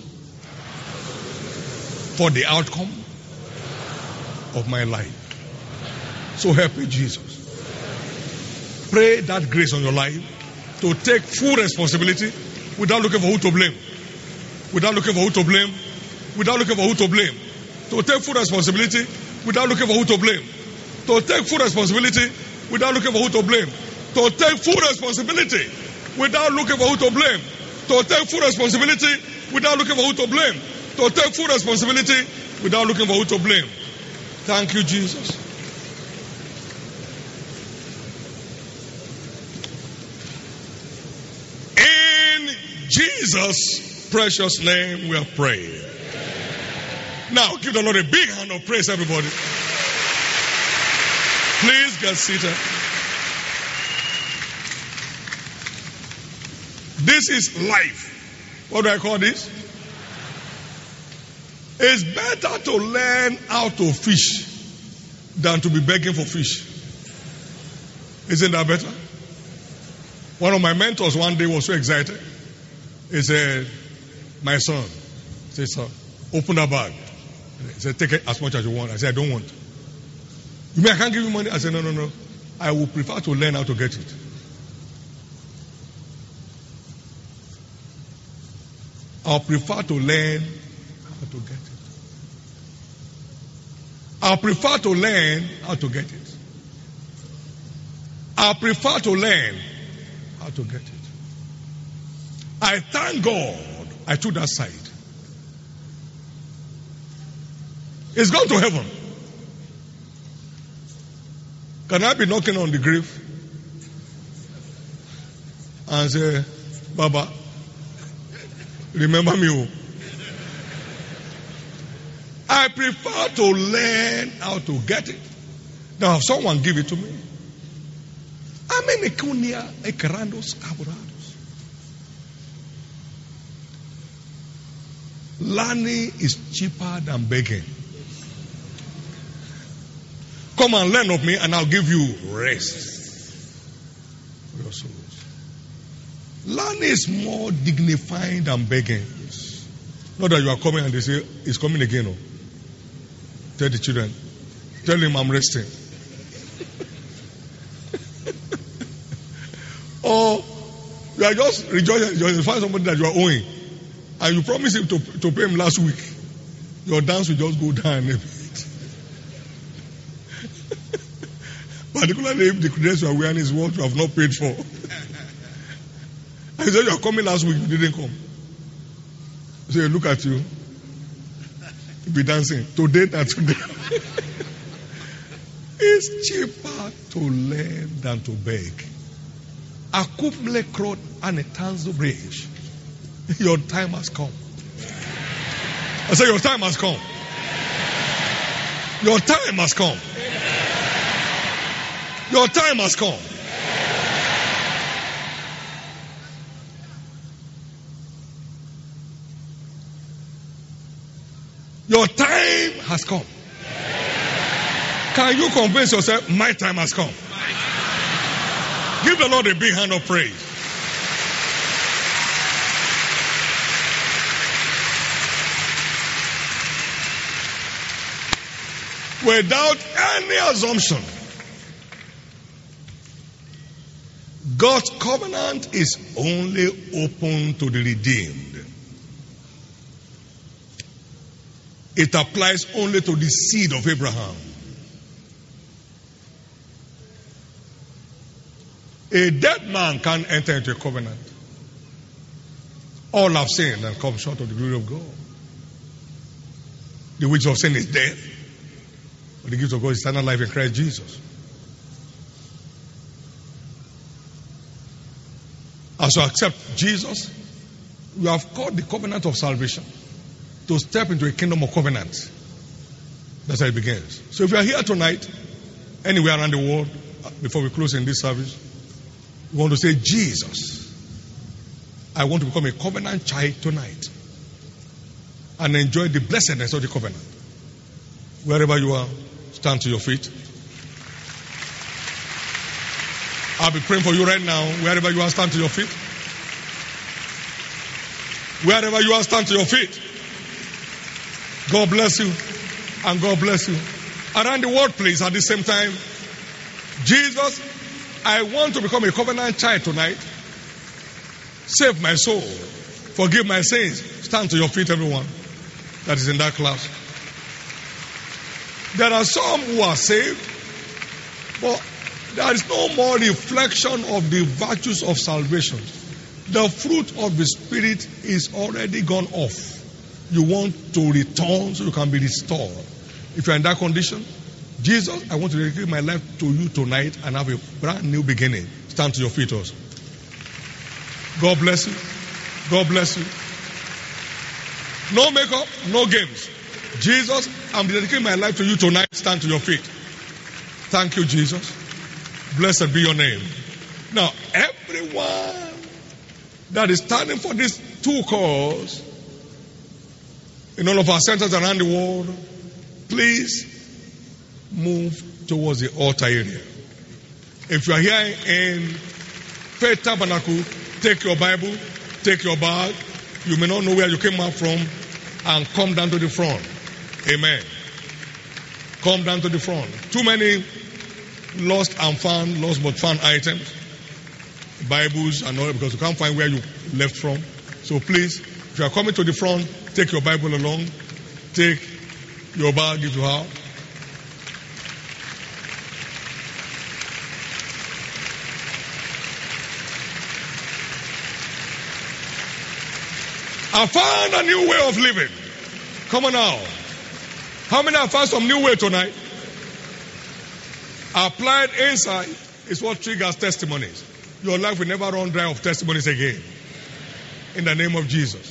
for the outcome of my life. So help me, Jesus. Pray that grace on your life to take full responsibility without looking for who to blame. Without looking for who to blame. Without looking for who to blame. To take full responsibility without looking for who to blame. To take full responsibility without looking for who to blame. To take full responsibility without looking for who to blame. To take full responsibility without looking for who to blame. To take full responsibility without looking for who to blame. Thank you, Jesus. In Jesus' precious name we have prayed. Now give the Lord a big hand of praise, everybody. Please get seated. This is life. What do I call this? It's better to learn how to fish than to be begging for fish. Isn't that better? One of my mentors one day was so excited. He said, my son, he said, son, open that bag. He said, take it as much as you want. I said, I don't want. You mean I can't give you money? I said, no. I would prefer to learn how to get it. I'll prefer to learn how to get it. I'll prefer to learn how to get it. I'll prefer to learn how to get it. I thank God I took that side. It's gone to heaven. Can I be knocking on the grave and say, Baba, remember me? I prefer to learn how to get it. Now, someone give it to me. Learning is cheaper than begging. Come and learn of me and I'll give you rest for your souls. Learning is more dignifying than begging. Not that you are coming and they say, he's coming again. Oh. Tell the children, tell him I'm resting. Or you are just rejoicing. You find somebody that you are owing, and you promise him to pay him last week. Your dance will just go down a bit. Particularly if the dress you are wearing is what you have not paid for. And you say you are coming last week, you didn't come. So you look at you, you be dancing. Today and today. It's cheaper to lend than to beg. Akuple krot and a tanzo bridge. Your time has come. I say your time has come. Your time has come. Your time has come. Your time has come. Can you convince yourself, my time has come? Give the Lord a big hand of praise. Without any assumption, God's covenant is only open to the redeemed. It applies only to the seed of Abraham. A dead man can't enter into a covenant. All have sinned and come short of the glory of God. The wages of sin is death, but the gift of God is eternal life in Christ Jesus. As you accept Jesus, you have called the covenant of salvation to step into a kingdom of covenants. That's how it begins. So if you are here tonight, anywhere around the world, before we close in this service, you want to say, Jesus, I want to become a covenant child tonight and enjoy the blessedness of the covenant. Wherever you are, stand to your feet. I'll be praying for you right now. Wherever you are, stand to your feet. Wherever you are, stand to your feet. God bless you, and God bless you. Around the world, please, at the same time. Jesus, I want to become a covenant child tonight. Save my soul. Forgive my sins. Stand to your feet, everyone that is in that class. There are some who are saved, but there is no more reflection of the virtues of salvation. The fruit of the Spirit is already gone off. You want to return so you can be restored. If you are in that condition, Jesus, I want to dedicate my life to you tonight and have a brand new beginning. Stand to your feet also. God bless you. God bless you. No makeup, no games. Jesus, I'm dedicating my life to you tonight. Stand to your feet. Thank you, Jesus. Blessed be your name. Now, everyone that is standing for this two cause in all of our centers around the world, please move towards the altar area. If you are here in Faith Tabernacle, take your Bible, take your bag. You may not know where you came out from, and come down to the front. Amen. Come down to the front. Too many lost but found items, Bibles and all, because you can't find where you left from. So please, if you are coming to the front, take your Bible along, take your bag if you have. I found a new way of living. Come on now. How many have found some new way tonight? Applied insight is what triggers testimonies. Your life will never run dry of testimonies again. In the name of Jesus.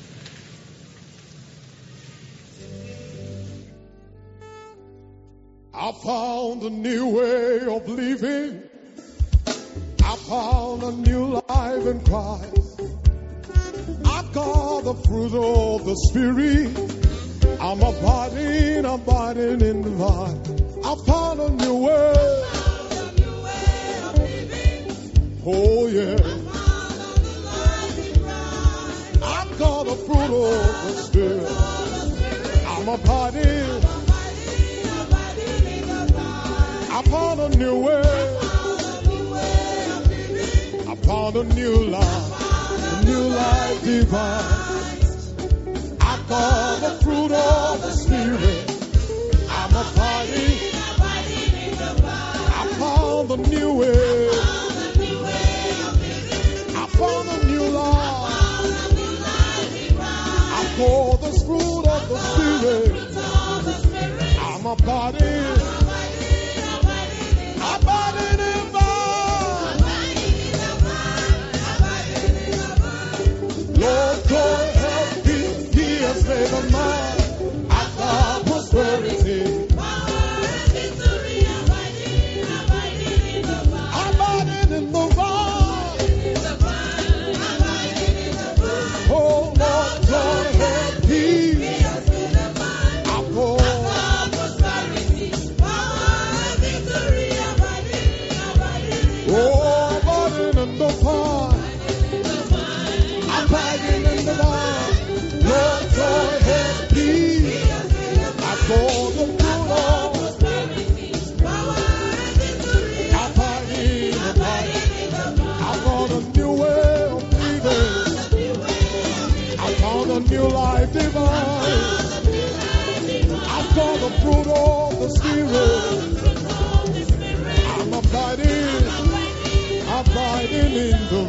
I found a new way of living. I found a new life in Christ. I got the fruit of the Spirit. I'm abiding in the vine. I found a new way. Oh yeah. I got the fruit of the Spirit. I'm abiding. I found a new way. I found found a new life divine. I call the fruit of the Spirit. I'm abiding in the vine. I found a new way. I found a new life. I call the fruit of the Spirit. I'm abiding in the vine. Lord, joy, help, peace, He has made a mind. I've got prosperity. Abiding in the vine. Oh, Lord, joy, help, peace. I've got abiding in the vine. Abiding in the vine. Lord, joy, help, peace. I call the fruit of abiding in the vine. I found a new way of living. I found a new life divine. I found the fruit of the Spirit. I'm abiding in the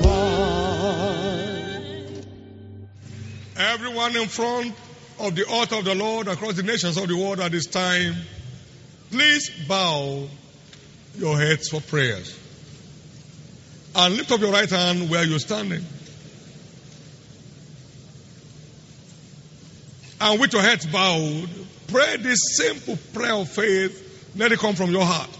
vine. Everyone in front of the altar of the Lord across the nations of the world at this time, please bow your heads for prayers. And lift up your right hand where you're standing. And with your heads bowed, pray this simple prayer of faith. Let it come from your heart.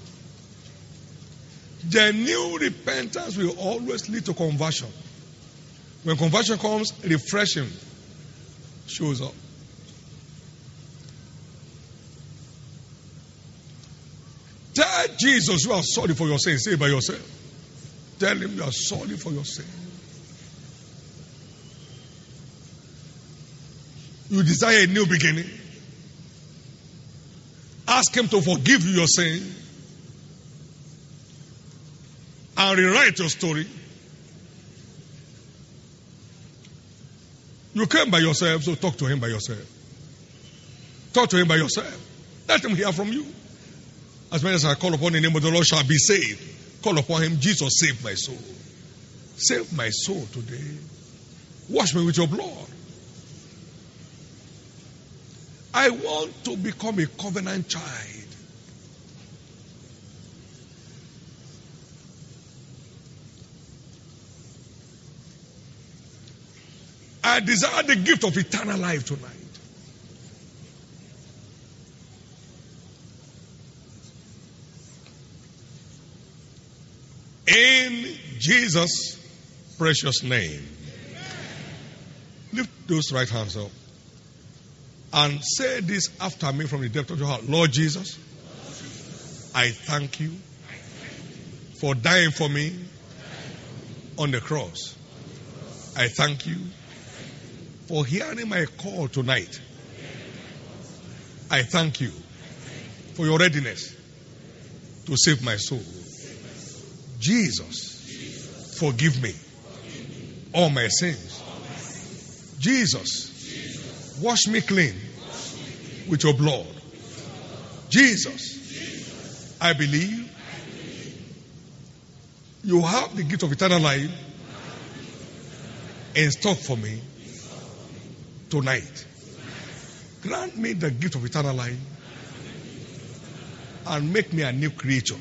Genuine repentance will always lead to conversion. When conversion comes, refreshing shows up. Tell Jesus you are sorry for your sins. Say it by yourself. Tell him you are sorry for your sin. You desire a new beginning. Ask him to forgive you your sin and rewrite your story. You came by yourself, so talk to him by yourself. Talk to him by yourself. Let him hear from you. As many as I call upon the name of the Lord shall be saved. Call upon him. Jesus, save my soul. Save my soul today. Wash me with your blood. I want to become a covenant child. I desire the gift of eternal life tonight. In Jesus' precious name. Lift those right hands up and say this after me from the depth of your heart. Lord Jesus, I thank you for dying for me on the cross. I thank you for hearing my call tonight. I thank you for your readiness to save my soul. Jesus, forgive me all my sins. Jesus, wash me clean with your blood. Jesus, I believe you have the gift of eternal life in stock for me tonight. Grant me the gift of eternal life and make me a new creature.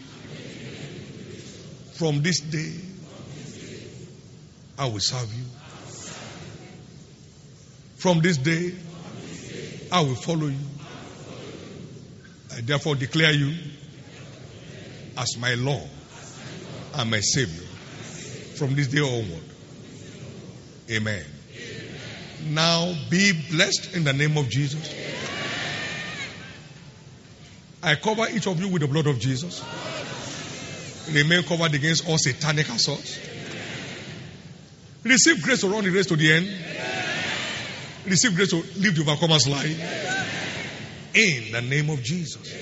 From this day, I will serve you. From this day, I will follow you. I therefore declare you as my Lord and my Savior. From this day onward. Amen. Now be blessed in the name of Jesus. I cover each of you with the blood of Jesus. Remain covered against all satanic assaults. Receive grace to run the race to the end. Receive grace to live the overcomer's life. In the name of Jesus.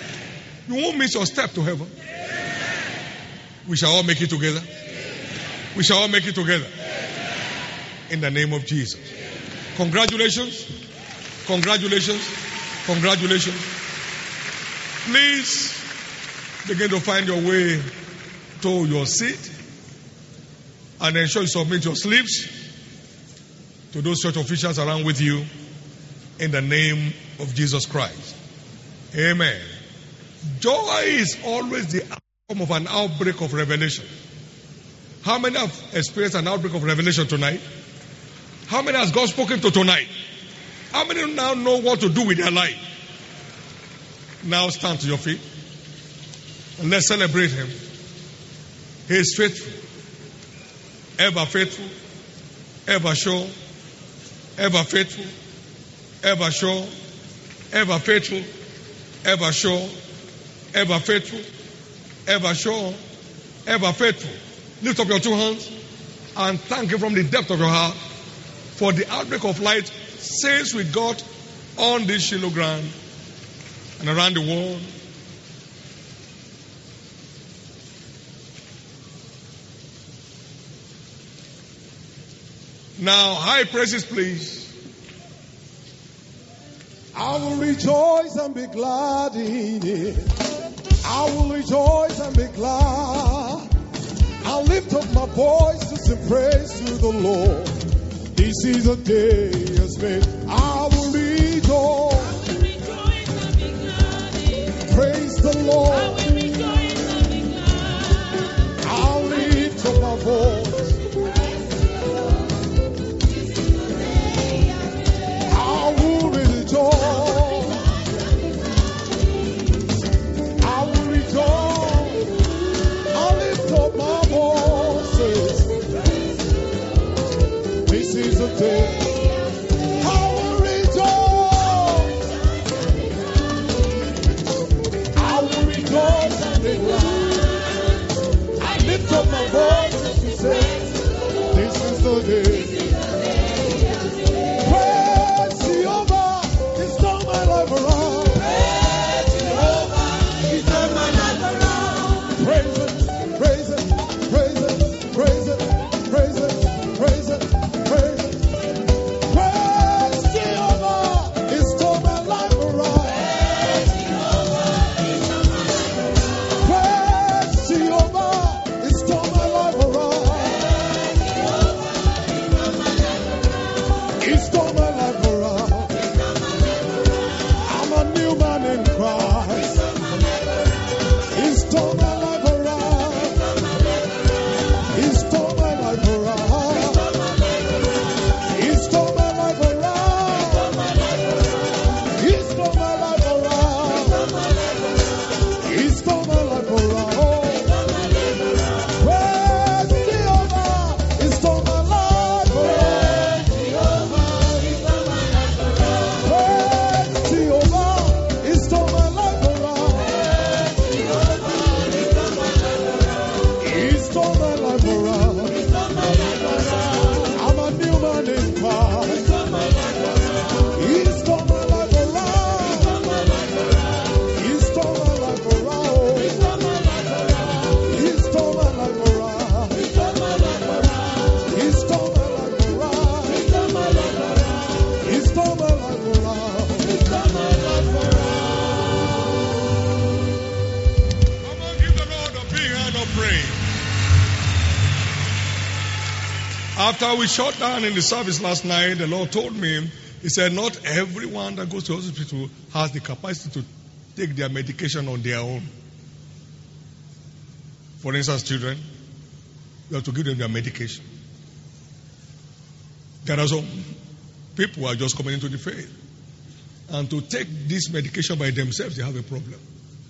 You won't miss your step to heaven. We shall all make it together. We shall all make it together. In the name of Jesus. Congratulations. Congratulations. Congratulations. Please begin to find your way to your seat and ensure you submit your slips to those church officials around with you in the name of Jesus Christ. Amen. Joy is always the outcome of an outbreak of revelation. How many have experienced an outbreak of revelation tonight? How many has God spoken to tonight? How many now know what to do with their life? Now stand to your feet and let's celebrate Him. He is faithful, ever faithful, ever sure, ever faithful, ever sure, ever faithful, ever sure, ever faithful, ever sure, ever faithful. Lift up your two hands and thank Him from the depth of your heart for the outbreak of light saints with God on this Shiloh ground and around the world. Now, high praises, please. I will rejoice and be glad in it. I will rejoice and be glad. I'll lift up my voice to sing praise to the Lord. This is a day He has made. I will rejoice. And be glad in it. Praise the Lord. I will rejoice and be glad. I'll lift up my voice. I will rejoice. I will rejoice. I'll lift up my voices. This is a day. I will rejoice. I will rejoice and be glad. I lift up my voice as we say, this is the day. Praise Jehovah, He's turned my life around. He's turned my life around. Praise it, praise it, praise it, praise it, praise it, praise it, praise it. Praise Jehovah, He's turned my life around. Praise Jehovah, He's turned my life around. He's turned my life around. I'm a new man in Christ. He's turned my life around. He's turned my life around. He's turned my life around. He's turned my life around. He's turned my life around. Praise Jehovah. He's turned my life around. Praise Jehovah. He's turned my life around. He's turned my life around. I'm a new man in Christ. He's turned my life around. He's turned my life around. He's turned my life around. He's turned my life around. He's turned my life around. He's turned my life around. He's turned my life around. Come on, give the Lord a big hand of praise. After we shut down in the service last night, the Lord told me, He said, not everyone that goes to hospital has the capacity to take their medication on their own. For instance, children, you have to give them their medication. There are some people who are just coming into the faith. And to take this medication by themselves, they have a problem.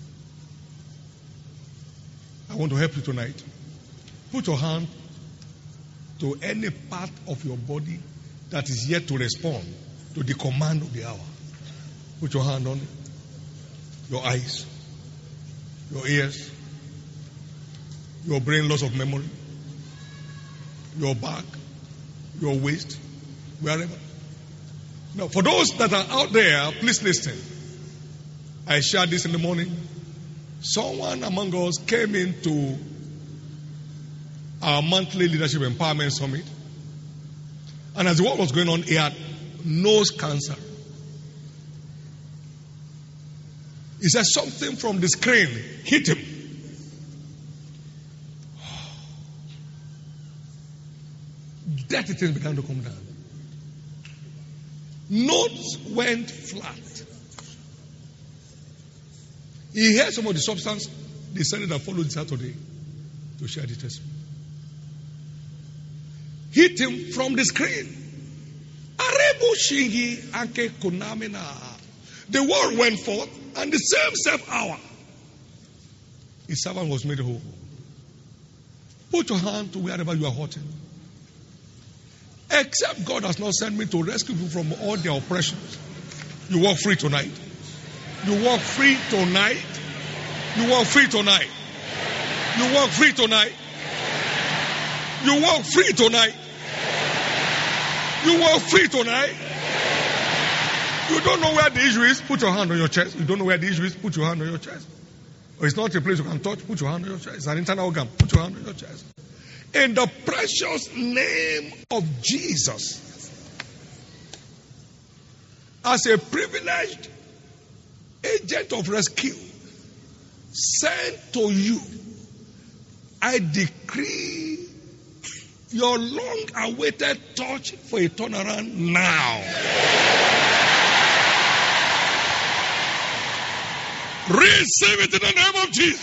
I want to help you tonight. Put your hand to any part of your body that is yet to respond to the command of the hour. Put your hand on it. Your eyes, your ears, your brain loss of memory, your back, your waist, wherever. Now, for those that are out there, please listen. I shared this in the morning. Someone among us came into our monthly leadership empowerment summit. And as the war was going on, he had nose cancer. He said something from the screen hit him. Dirty things began to come down. Notes went flat. He heard some of the substance decided that followed Saturday to share the testimony. Hit him from the screen. The word went forth, and the same hour, his servant was made whole. Put your hand to wherever you are hurting. Except God has not sent me to rescue you from all their oppressions. You walk free tonight. You walk free tonight. You walk free tonight. You walk free tonight. You walk free tonight. You walk free tonight. You don't know where the issue is, put your hand on your chest. You don't know where the issue is, put your hand on your chest. Or it's not a place you can touch, put your hand on your chest. It's an internal organ, put your hand on your chest. In the precious name of Jesus, as a privileged agent of rescue sent to you, I decree your long-awaited touch for a turnaround now. Receive it in the name of Jesus.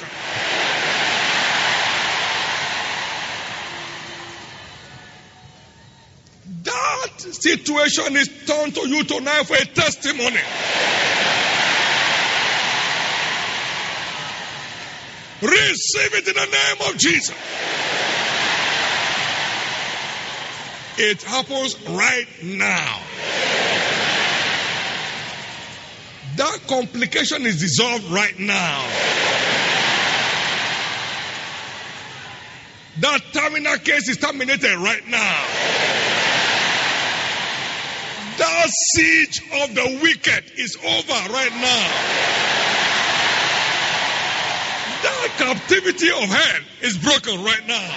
That situation is turned to you tonight for a testimony. Receive it in the name of Jesus. It happens right now. That complication is dissolved right now. That terminal case is terminated right now. That siege of the wicked is over right now. That captivity of hell is broken right now.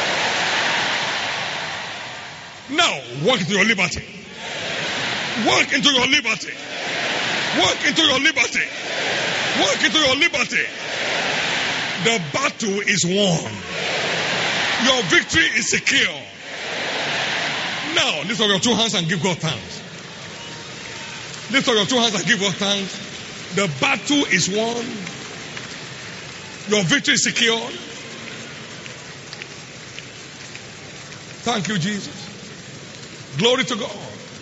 Now, walk into your liberty. Walk into your liberty. Walk into your liberty. Walk into your liberty. The battle is won. Your victory is secure. Now, lift up your two hands and give God thanks. Lift up your two hands and give God thanks. The battle is won. Your victory is secure. Thank you, Jesus. Glory to God.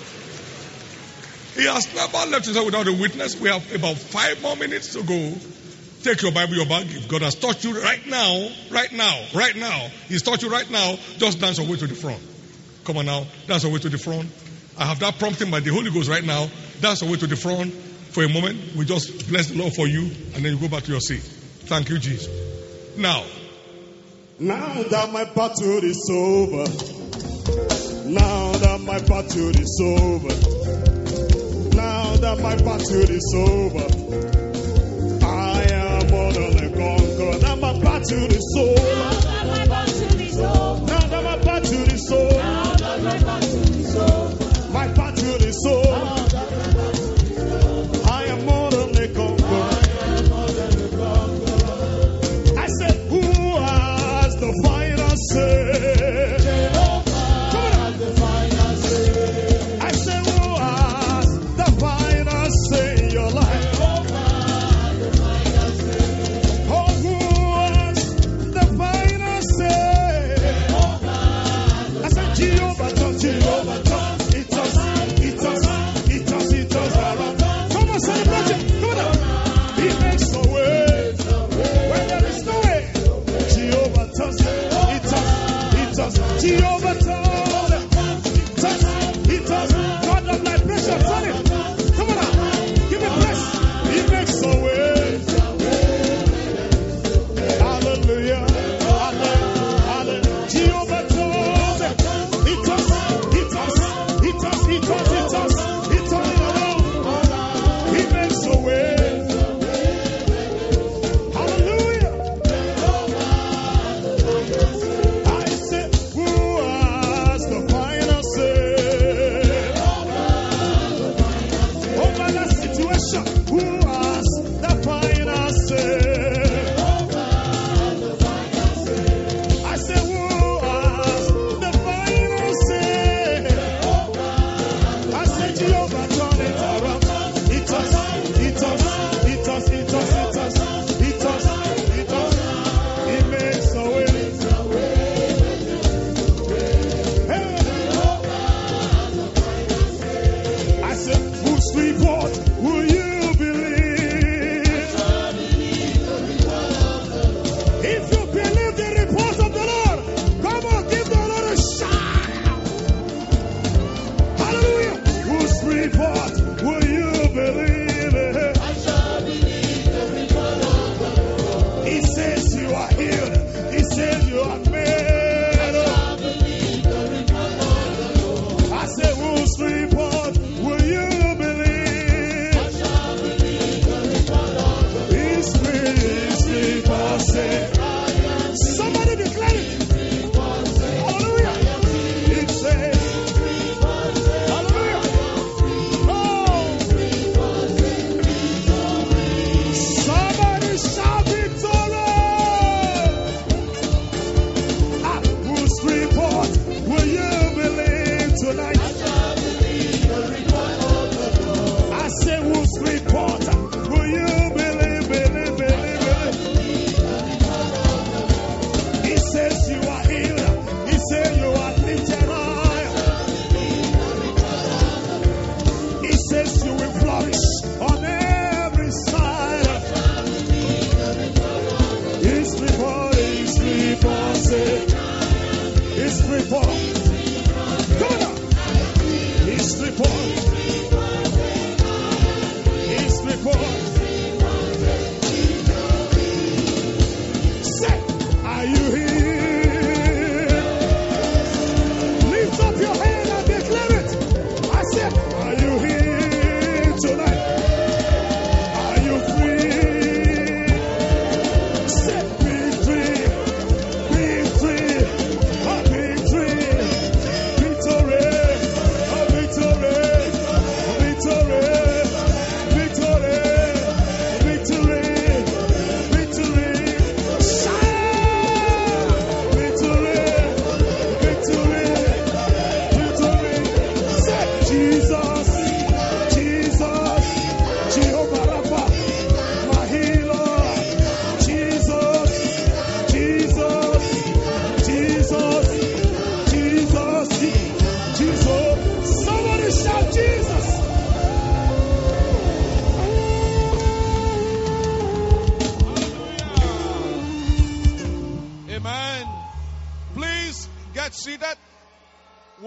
He has never left himself without a witness. We have about 5 more minutes to go. Take your Bible, your bag. If God has touched you right now, He's touched you right now, just dance your way to the front. Come on now, dance your way to the front. I have that prompting by the Holy Ghost right now. Dance your way to the front for a moment. We just bless the Lord for you, and then you go back to your seat. Thank you, Jesus. Now that my battle is over. Now that my battle is over. Now that my battle is over. I am more than a conqueror. Now my battle is over. Now that my battle is over. Now that my battle is over. Now that my battle is over. My battle is over. I am more than a conqueror. I said, who has the final say? Say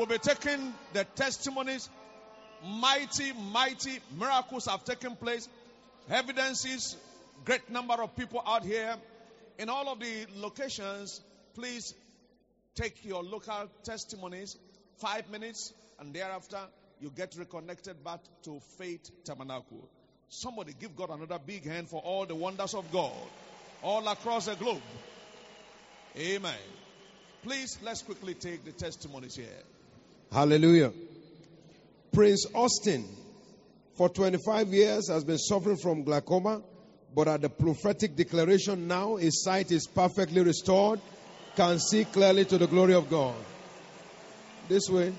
be taking the testimonies. Mighty miracles have taken place. Evidences, great number of people out here. In all of the locations, please take your local testimonies, 5 minutes, and thereafter you get reconnected back to Faith Tabernacle. Somebody give God another big hand for all the wonders of God all across the globe. Amen. Please, let's quickly take the testimonies here. Hallelujah. Prince Austin, for 25 years, has been suffering from glaucoma, but at the prophetic declaration now, his sight is perfectly restored, can see clearly to the glory of God. This way.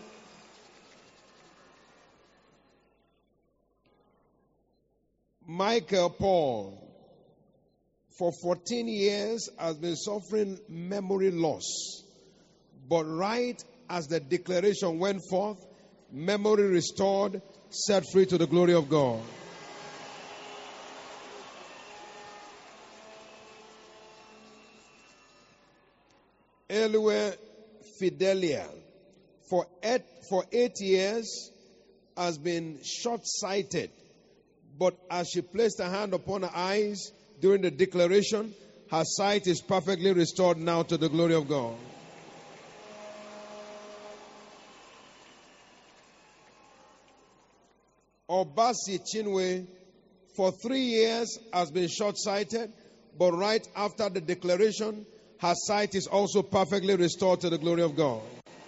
Michael Paul, for 14 years, has been suffering memory loss, but right as the declaration went forth, memory restored, set free to the glory of God. Elue Fidelia, for 8 years, has been short-sighted, but as she placed her hand upon her eyes during the declaration, her sight is perfectly restored now to the glory of God. Obasi Chinwe, for 3 years, has been short-sighted, but right after the declaration, her sight is also perfectly restored to the glory of God.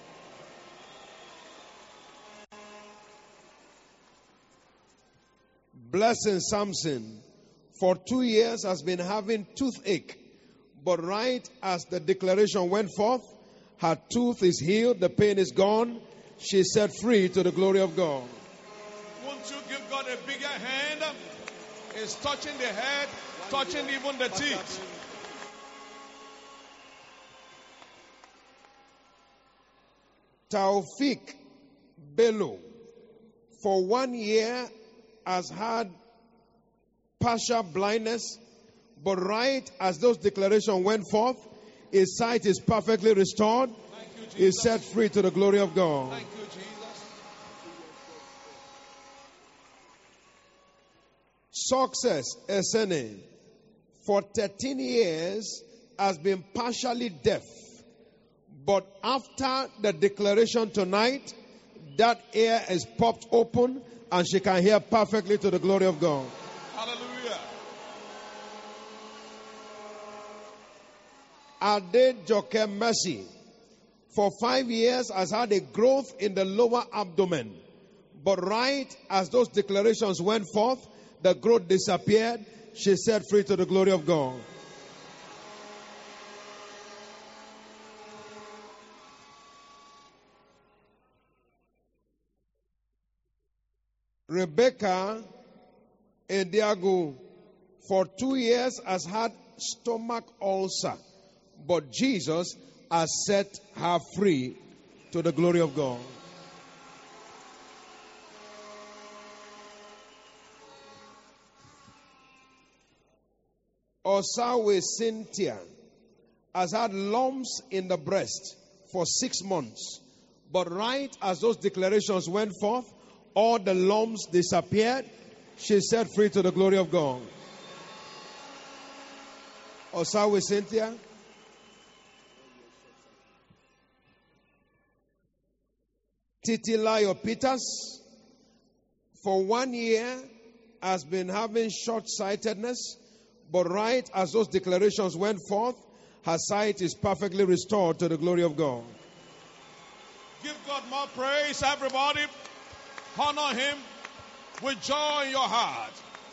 Blessing Samson, for 2 years, has been having toothache, but right as the declaration went forth, her tooth is healed, the pain is gone, she is set free to the glory of God. Won't you give God a bigger hand? It's touching the head, touching even the teeth. Taufik Bello, for 1 year, has had partial blindness, but right as those declarations went forth, his sight is perfectly restored. He is set free to the glory of God. Thank you, Jesus. Success Esene, for 13 years, has been partially deaf, but after the declaration tonight, that ear is popped open and she can hear perfectly to the glory of God. Hallelujah. Ade Joke Mercy, for 5 years, has had a growth in the lower abdomen, but right as those declarations went forth, the growth disappeared. She set free to the glory of God. Rebecca Ediago, for 2 years, has had stomach ulcer, but Jesus has set her free to the glory of God. Osawe Cynthia has had lumps in the breast for 6 months, but right as those declarations went forth, all the lumps disappeared. She set free to the glory of God. Osawe Cynthia. Titilayo Peters, for 1 year, has been having short-sightedness, but right as those declarations went forth, her sight is perfectly restored to the glory of God. Give God more praise, everybody. Honor Him with joy in your heart.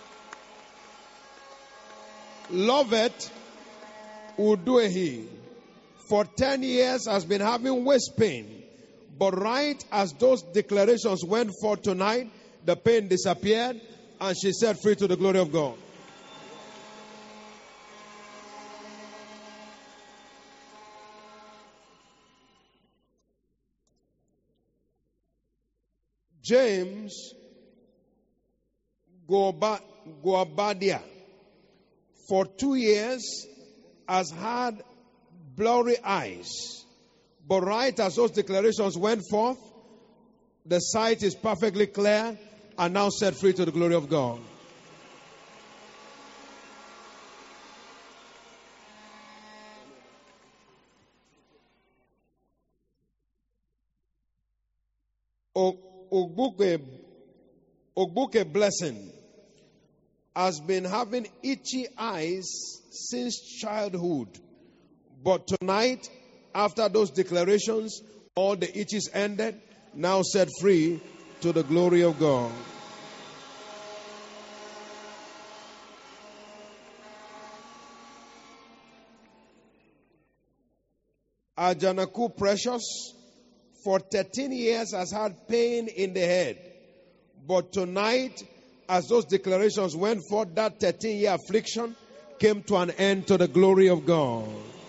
Lovett Uduehi, for 10 years, has been having waist pain, but right as those declarations went forth tonight, the pain disappeared and she set free to the glory of God. James Guabadia, for 2 years, has had blurry eyes, But right as those declarations went forth, the sight is perfectly clear and now set free to the glory of God. Ogbuke Blessing has been having itchy eyes since childhood. But tonight, after those declarations, all the itches ended, now set free to the glory of God. Ajanaku Precious, for 13 years has had pain in the head. But tonight, as those declarations went forth, that 13-year affliction came to an end to the glory of God.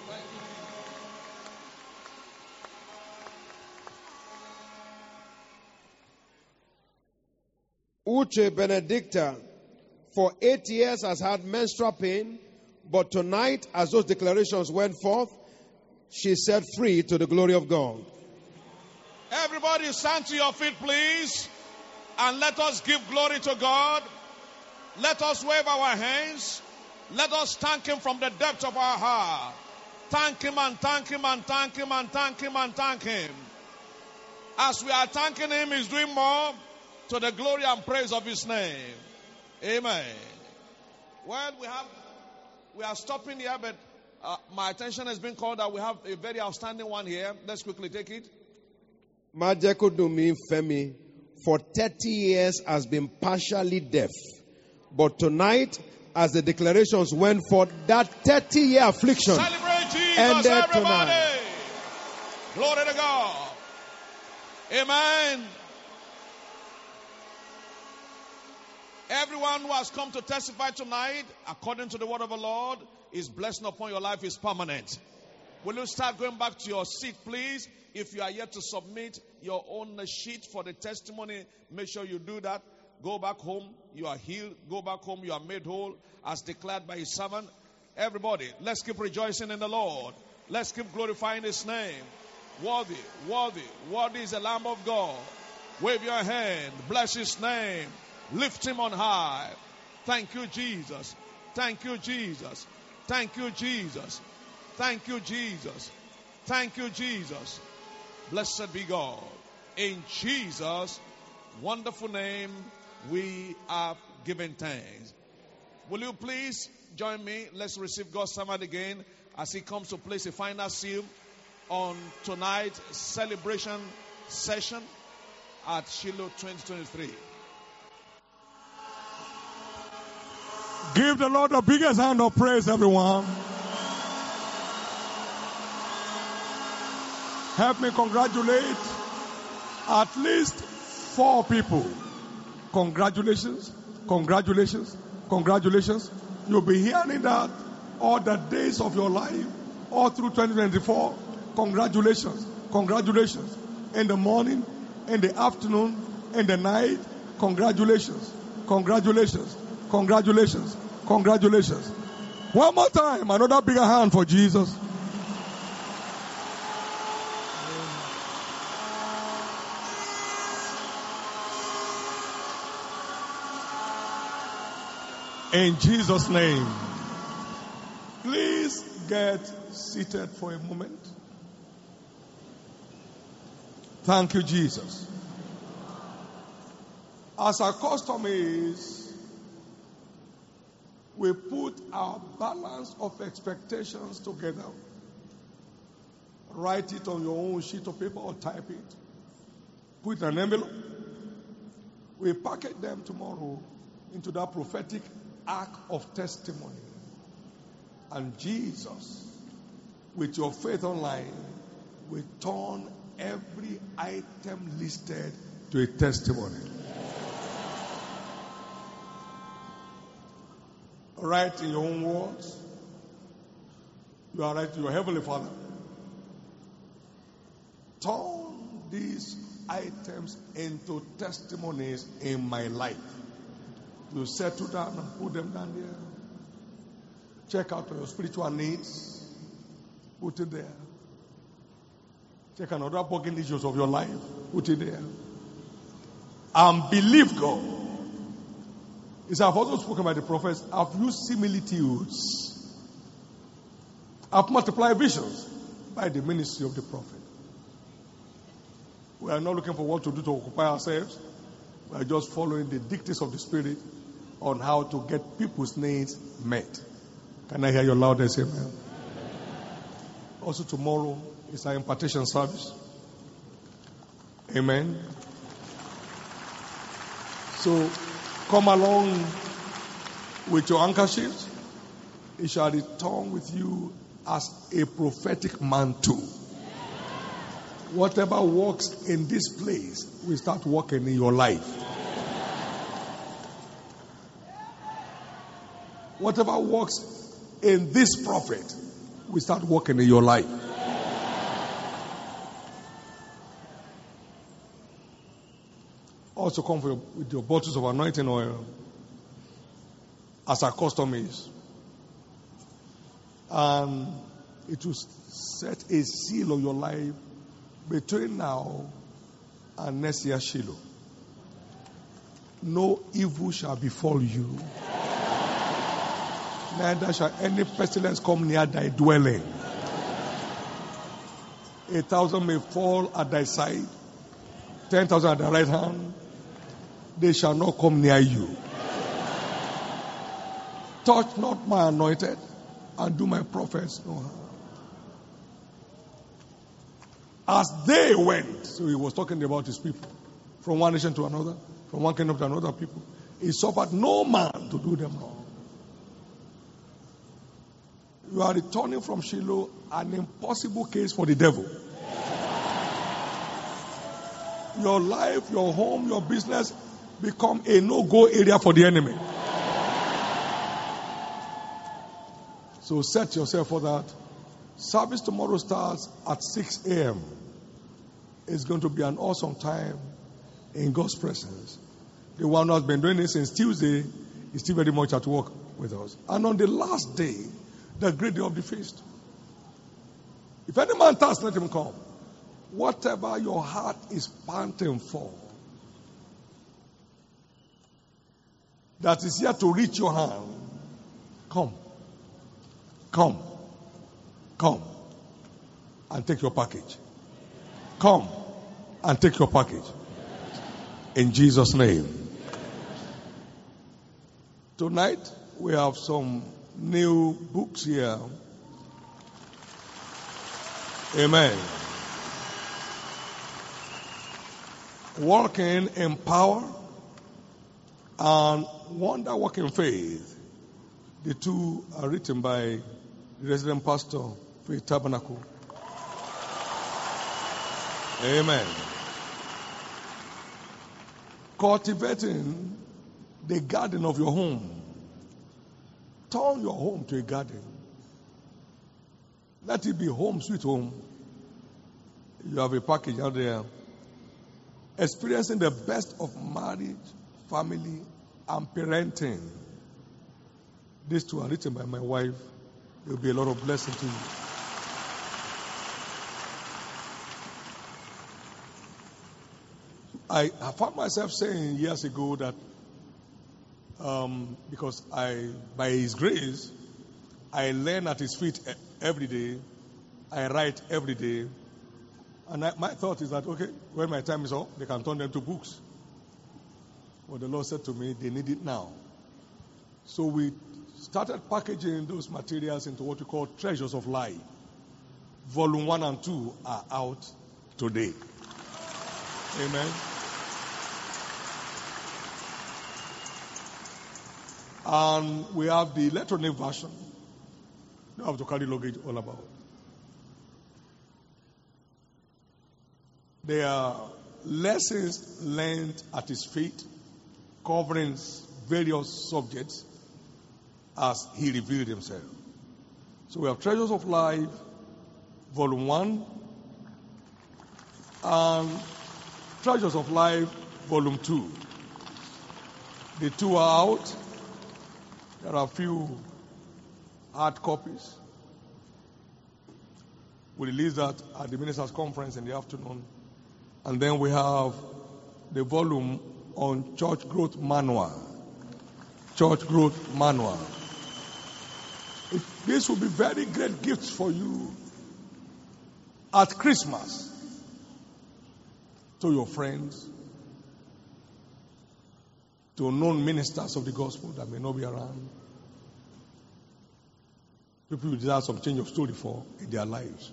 Uche Benedicta, for 8 years has had menstrual pain, but tonight, as those declarations went forth, she set free to the glory of God. Everybody stand to your feet, please, and let us give glory to God. Let us wave our hands. Let us thank Him from the depth of our heart. Thank Him and thank Him and thank Him and thank Him and thank Him. As we are thanking Him, He's doing more to the glory and praise of His name. Amen. Well, we are stopping here, but my attention has been called that we have a very outstanding one here. Let's quickly take it. Majekodumi Femi, for 30 years has been partially deaf. But tonight, as the declarations went forth, that 30-year affliction Celebrate Jesus, ended everybody. tonight. Glory to God. Amen. Everyone who has come to testify tonight, according to the word of the Lord, His blessing upon your life is permanent. Will you start going back to your seat, please? If you are yet to submit your own sheet for the testimony, make sure you do that. Go back home, you are healed. Go back home, you are made whole, as declared by His servant. Everybody, let's keep rejoicing in the Lord. Let's keep glorifying His name. Worthy, worthy, worthy is the Lamb of God. Wave your hand, bless His name, lift Him on high. Thank you, Jesus. Thank you, Jesus. Thank you, Jesus. Thank you, Jesus. Thank you, Jesus. Blessed be God. In Jesus' wonderful name, we have given thanks. Will you please join me? Let's receive God's servant again as He comes to place a final seal on tonight's celebration session at Shiloh 2023. Give the Lord the biggest hand of praise, everyone. Help me congratulate at least 4 people. Congratulations, congratulations, congratulations. You'll be hearing that all the days of your life, all through 2024. Congratulations, congratulations. In the morning, in the afternoon, in the night, congratulations, congratulations, congratulations, congratulations. One more time, another bigger hand for Jesus. In Jesus' name. Please get seated for a moment. Thank you, Jesus. As our custom is, we put our balance of expectations together. Write it on your own sheet of paper or type it. Put it in an envelope. We package them tomorrow into that prophetic ark of testimony. And Jesus, with your faith online, will turn every item listed to a testimony. Write in your own words. You are writing to your Heavenly Father. Turn these items into testimonies in my life. You settle down and put them down there. Check out your spiritual needs. Put it there. Take another bugging issues of your life. Put it there. And believe God. He said, I've also spoken by the prophets. I've used similitudes. I've multiplied visions by the ministry of the prophet. We are not looking for what to do to occupy ourselves. We are just following the dictates of the Spirit on how to get people's needs met. Can I hear your loudest amen? Also tomorrow is our impartation service. Amen. So come along with your handkerchiefs. It shall return with you as a prophetic mantle. Whatever works in this place will start working in your life. Whatever works in this prophet will start working in your life. Also come with your bottles of anointing oil, as our custom is. And it will set a seal of your life between now and next year, Shiloh. No evil shall befall you, neither shall any pestilence come near thy dwelling. 1,000 may fall at thy side, 10,000 at thy right hand. They shall not come near you. Touch not my anointed, and do my prophets no harm. As they went, so he was talking about his people, from one nation to another, from one kingdom to another people. He suffered no man to do them wrong. You are returning from Shiloh, an impossible case for the devil. Your life, your home, your business become a no-go area for the enemy. So set yourself for that. Service tomorrow starts at 6 a.m. It's going to be an awesome time in God's presence. The one who has been doing it since Tuesday is still very much at work with us. And on the last day, the great day of the feast, if any man thirsts, let him come. Whatever your heart is panting for, that is here to reach your hand, come. Come. Come and take your package. Come and take your package. In Jesus' name. Tonight we have some new books here. Amen. Walking in Power and Wonder Working Faith. The two are written by the resident pastor, Faith Tabernacle. Amen. Cultivating the garden of your home. Turn your home to a garden. Let it be home, sweet home. You have a package out there. Experiencing the best of marriage, family, and parenting. These two are written by my wife. There will be a lot of blessing to you. I found myself saying years ago that because by His grace, I learn at His feet every day. I write every day. And my thought is that, okay, when my time is up, they can turn them to books. But the Lord said to me, they need it now. So we started packaging those materials into what we call Treasures of Life. Volume 1 and 2 are out today. Amen. And we have the electronic version. You don't have to carry luggage all about. There are lessons learned at His feet, covering various subjects as He revealed Himself. So we have Treasures of Life, Volume 1, and Treasures of Life, Volume 2. The two are out. There are a few hard copies. We release that at the ministers' conference in the afternoon. And then we have the volume on Church Growth Manual. Church Growth Manual. This will be very great gifts for you at Christmas to your friends, to known ministers of the gospel that may not be around, people who desire some change of story for in their lives.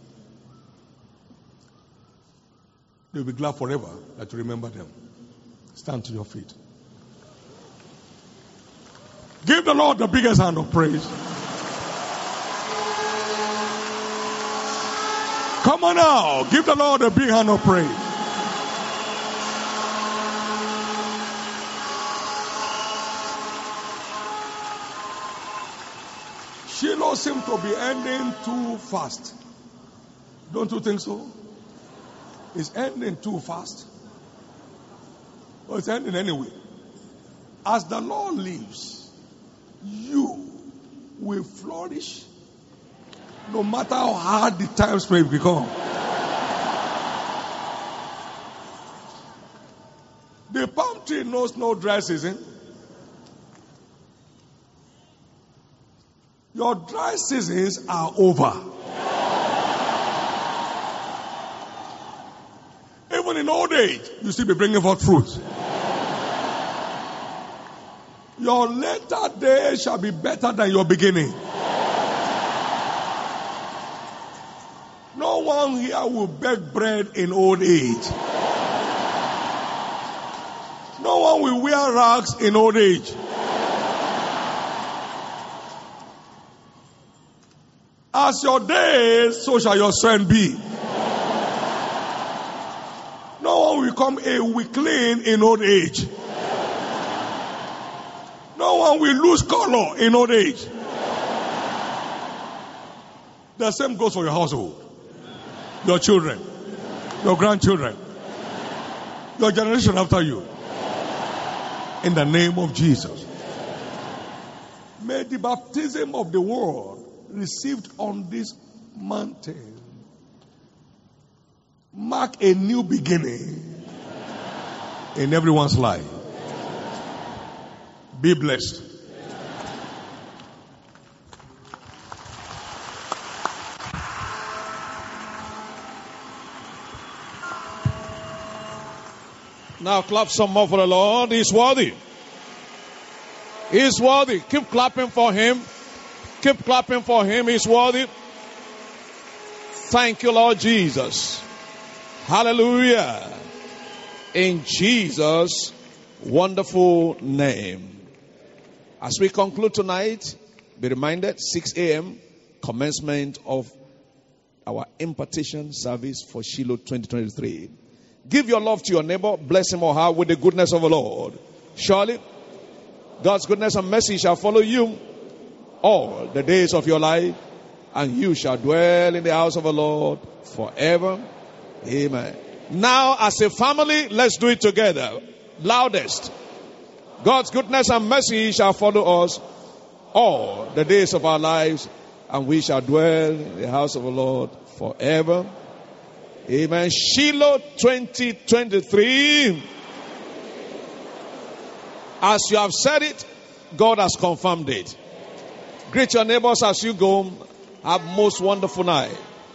They'll be glad forever that you remember them. Stand to your feet. Give the Lord the biggest hand of praise. Come on now. Give the Lord a big hand of praise. Shiloh seems to be ending too fast. Don't you think so? It's ending too fast. Well, it's ending anyway. As the Lord lives, you will flourish no matter how hard the times may become. The palm tree knows no dry season. Your dry seasons are over. Even in old age, you still be bringing forth fruit. Your later days shall be better than your beginning. No one here will beg bread in old age. No one will wear rags in old age. As your days, so shall your strength be. No one will become a weakling in old age. No one will lose color in old age. The same goes for your household, your children, your grandchildren, your generation after you. In the name of Jesus. May the baptism of the world received on this mountain mark a new beginning in everyone's life. Be blessed. Now clap some more for the Lord. He's worthy. He's worthy. Keep clapping for him. Keep clapping for him. He's worthy. Thank you, Lord Jesus. Hallelujah. In Jesus' wonderful name. As we conclude tonight, be reminded, 6 a.m., commencement of our impartition service for Shiloh 2023. Give your love to your neighbor, bless him or her with the goodness of the Lord. Surely, God's goodness and mercy shall follow you all the days of your life, and you shall dwell in the house of the Lord forever. Amen. Now, as a family, let's do it together. Loudest. God's goodness and mercy shall follow us all the days of our lives, and we shall dwell in the house of the Lord forever. Amen. Shiloh 2023. As you have said it, God has confirmed it. Greet your neighbors as you go. Have a most wonderful night.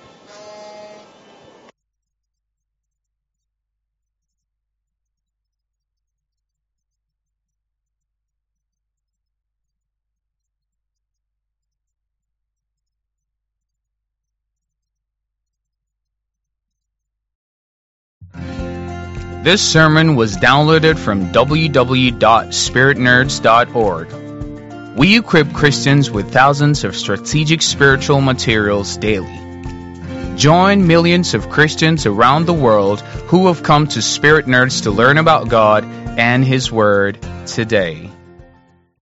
This sermon was downloaded from www.spiritnerds.org. We equip Christians with thousands of strategic spiritual materials daily. Join millions of Christians around the world who have come to Spirit Nerds to learn about God and His Word today.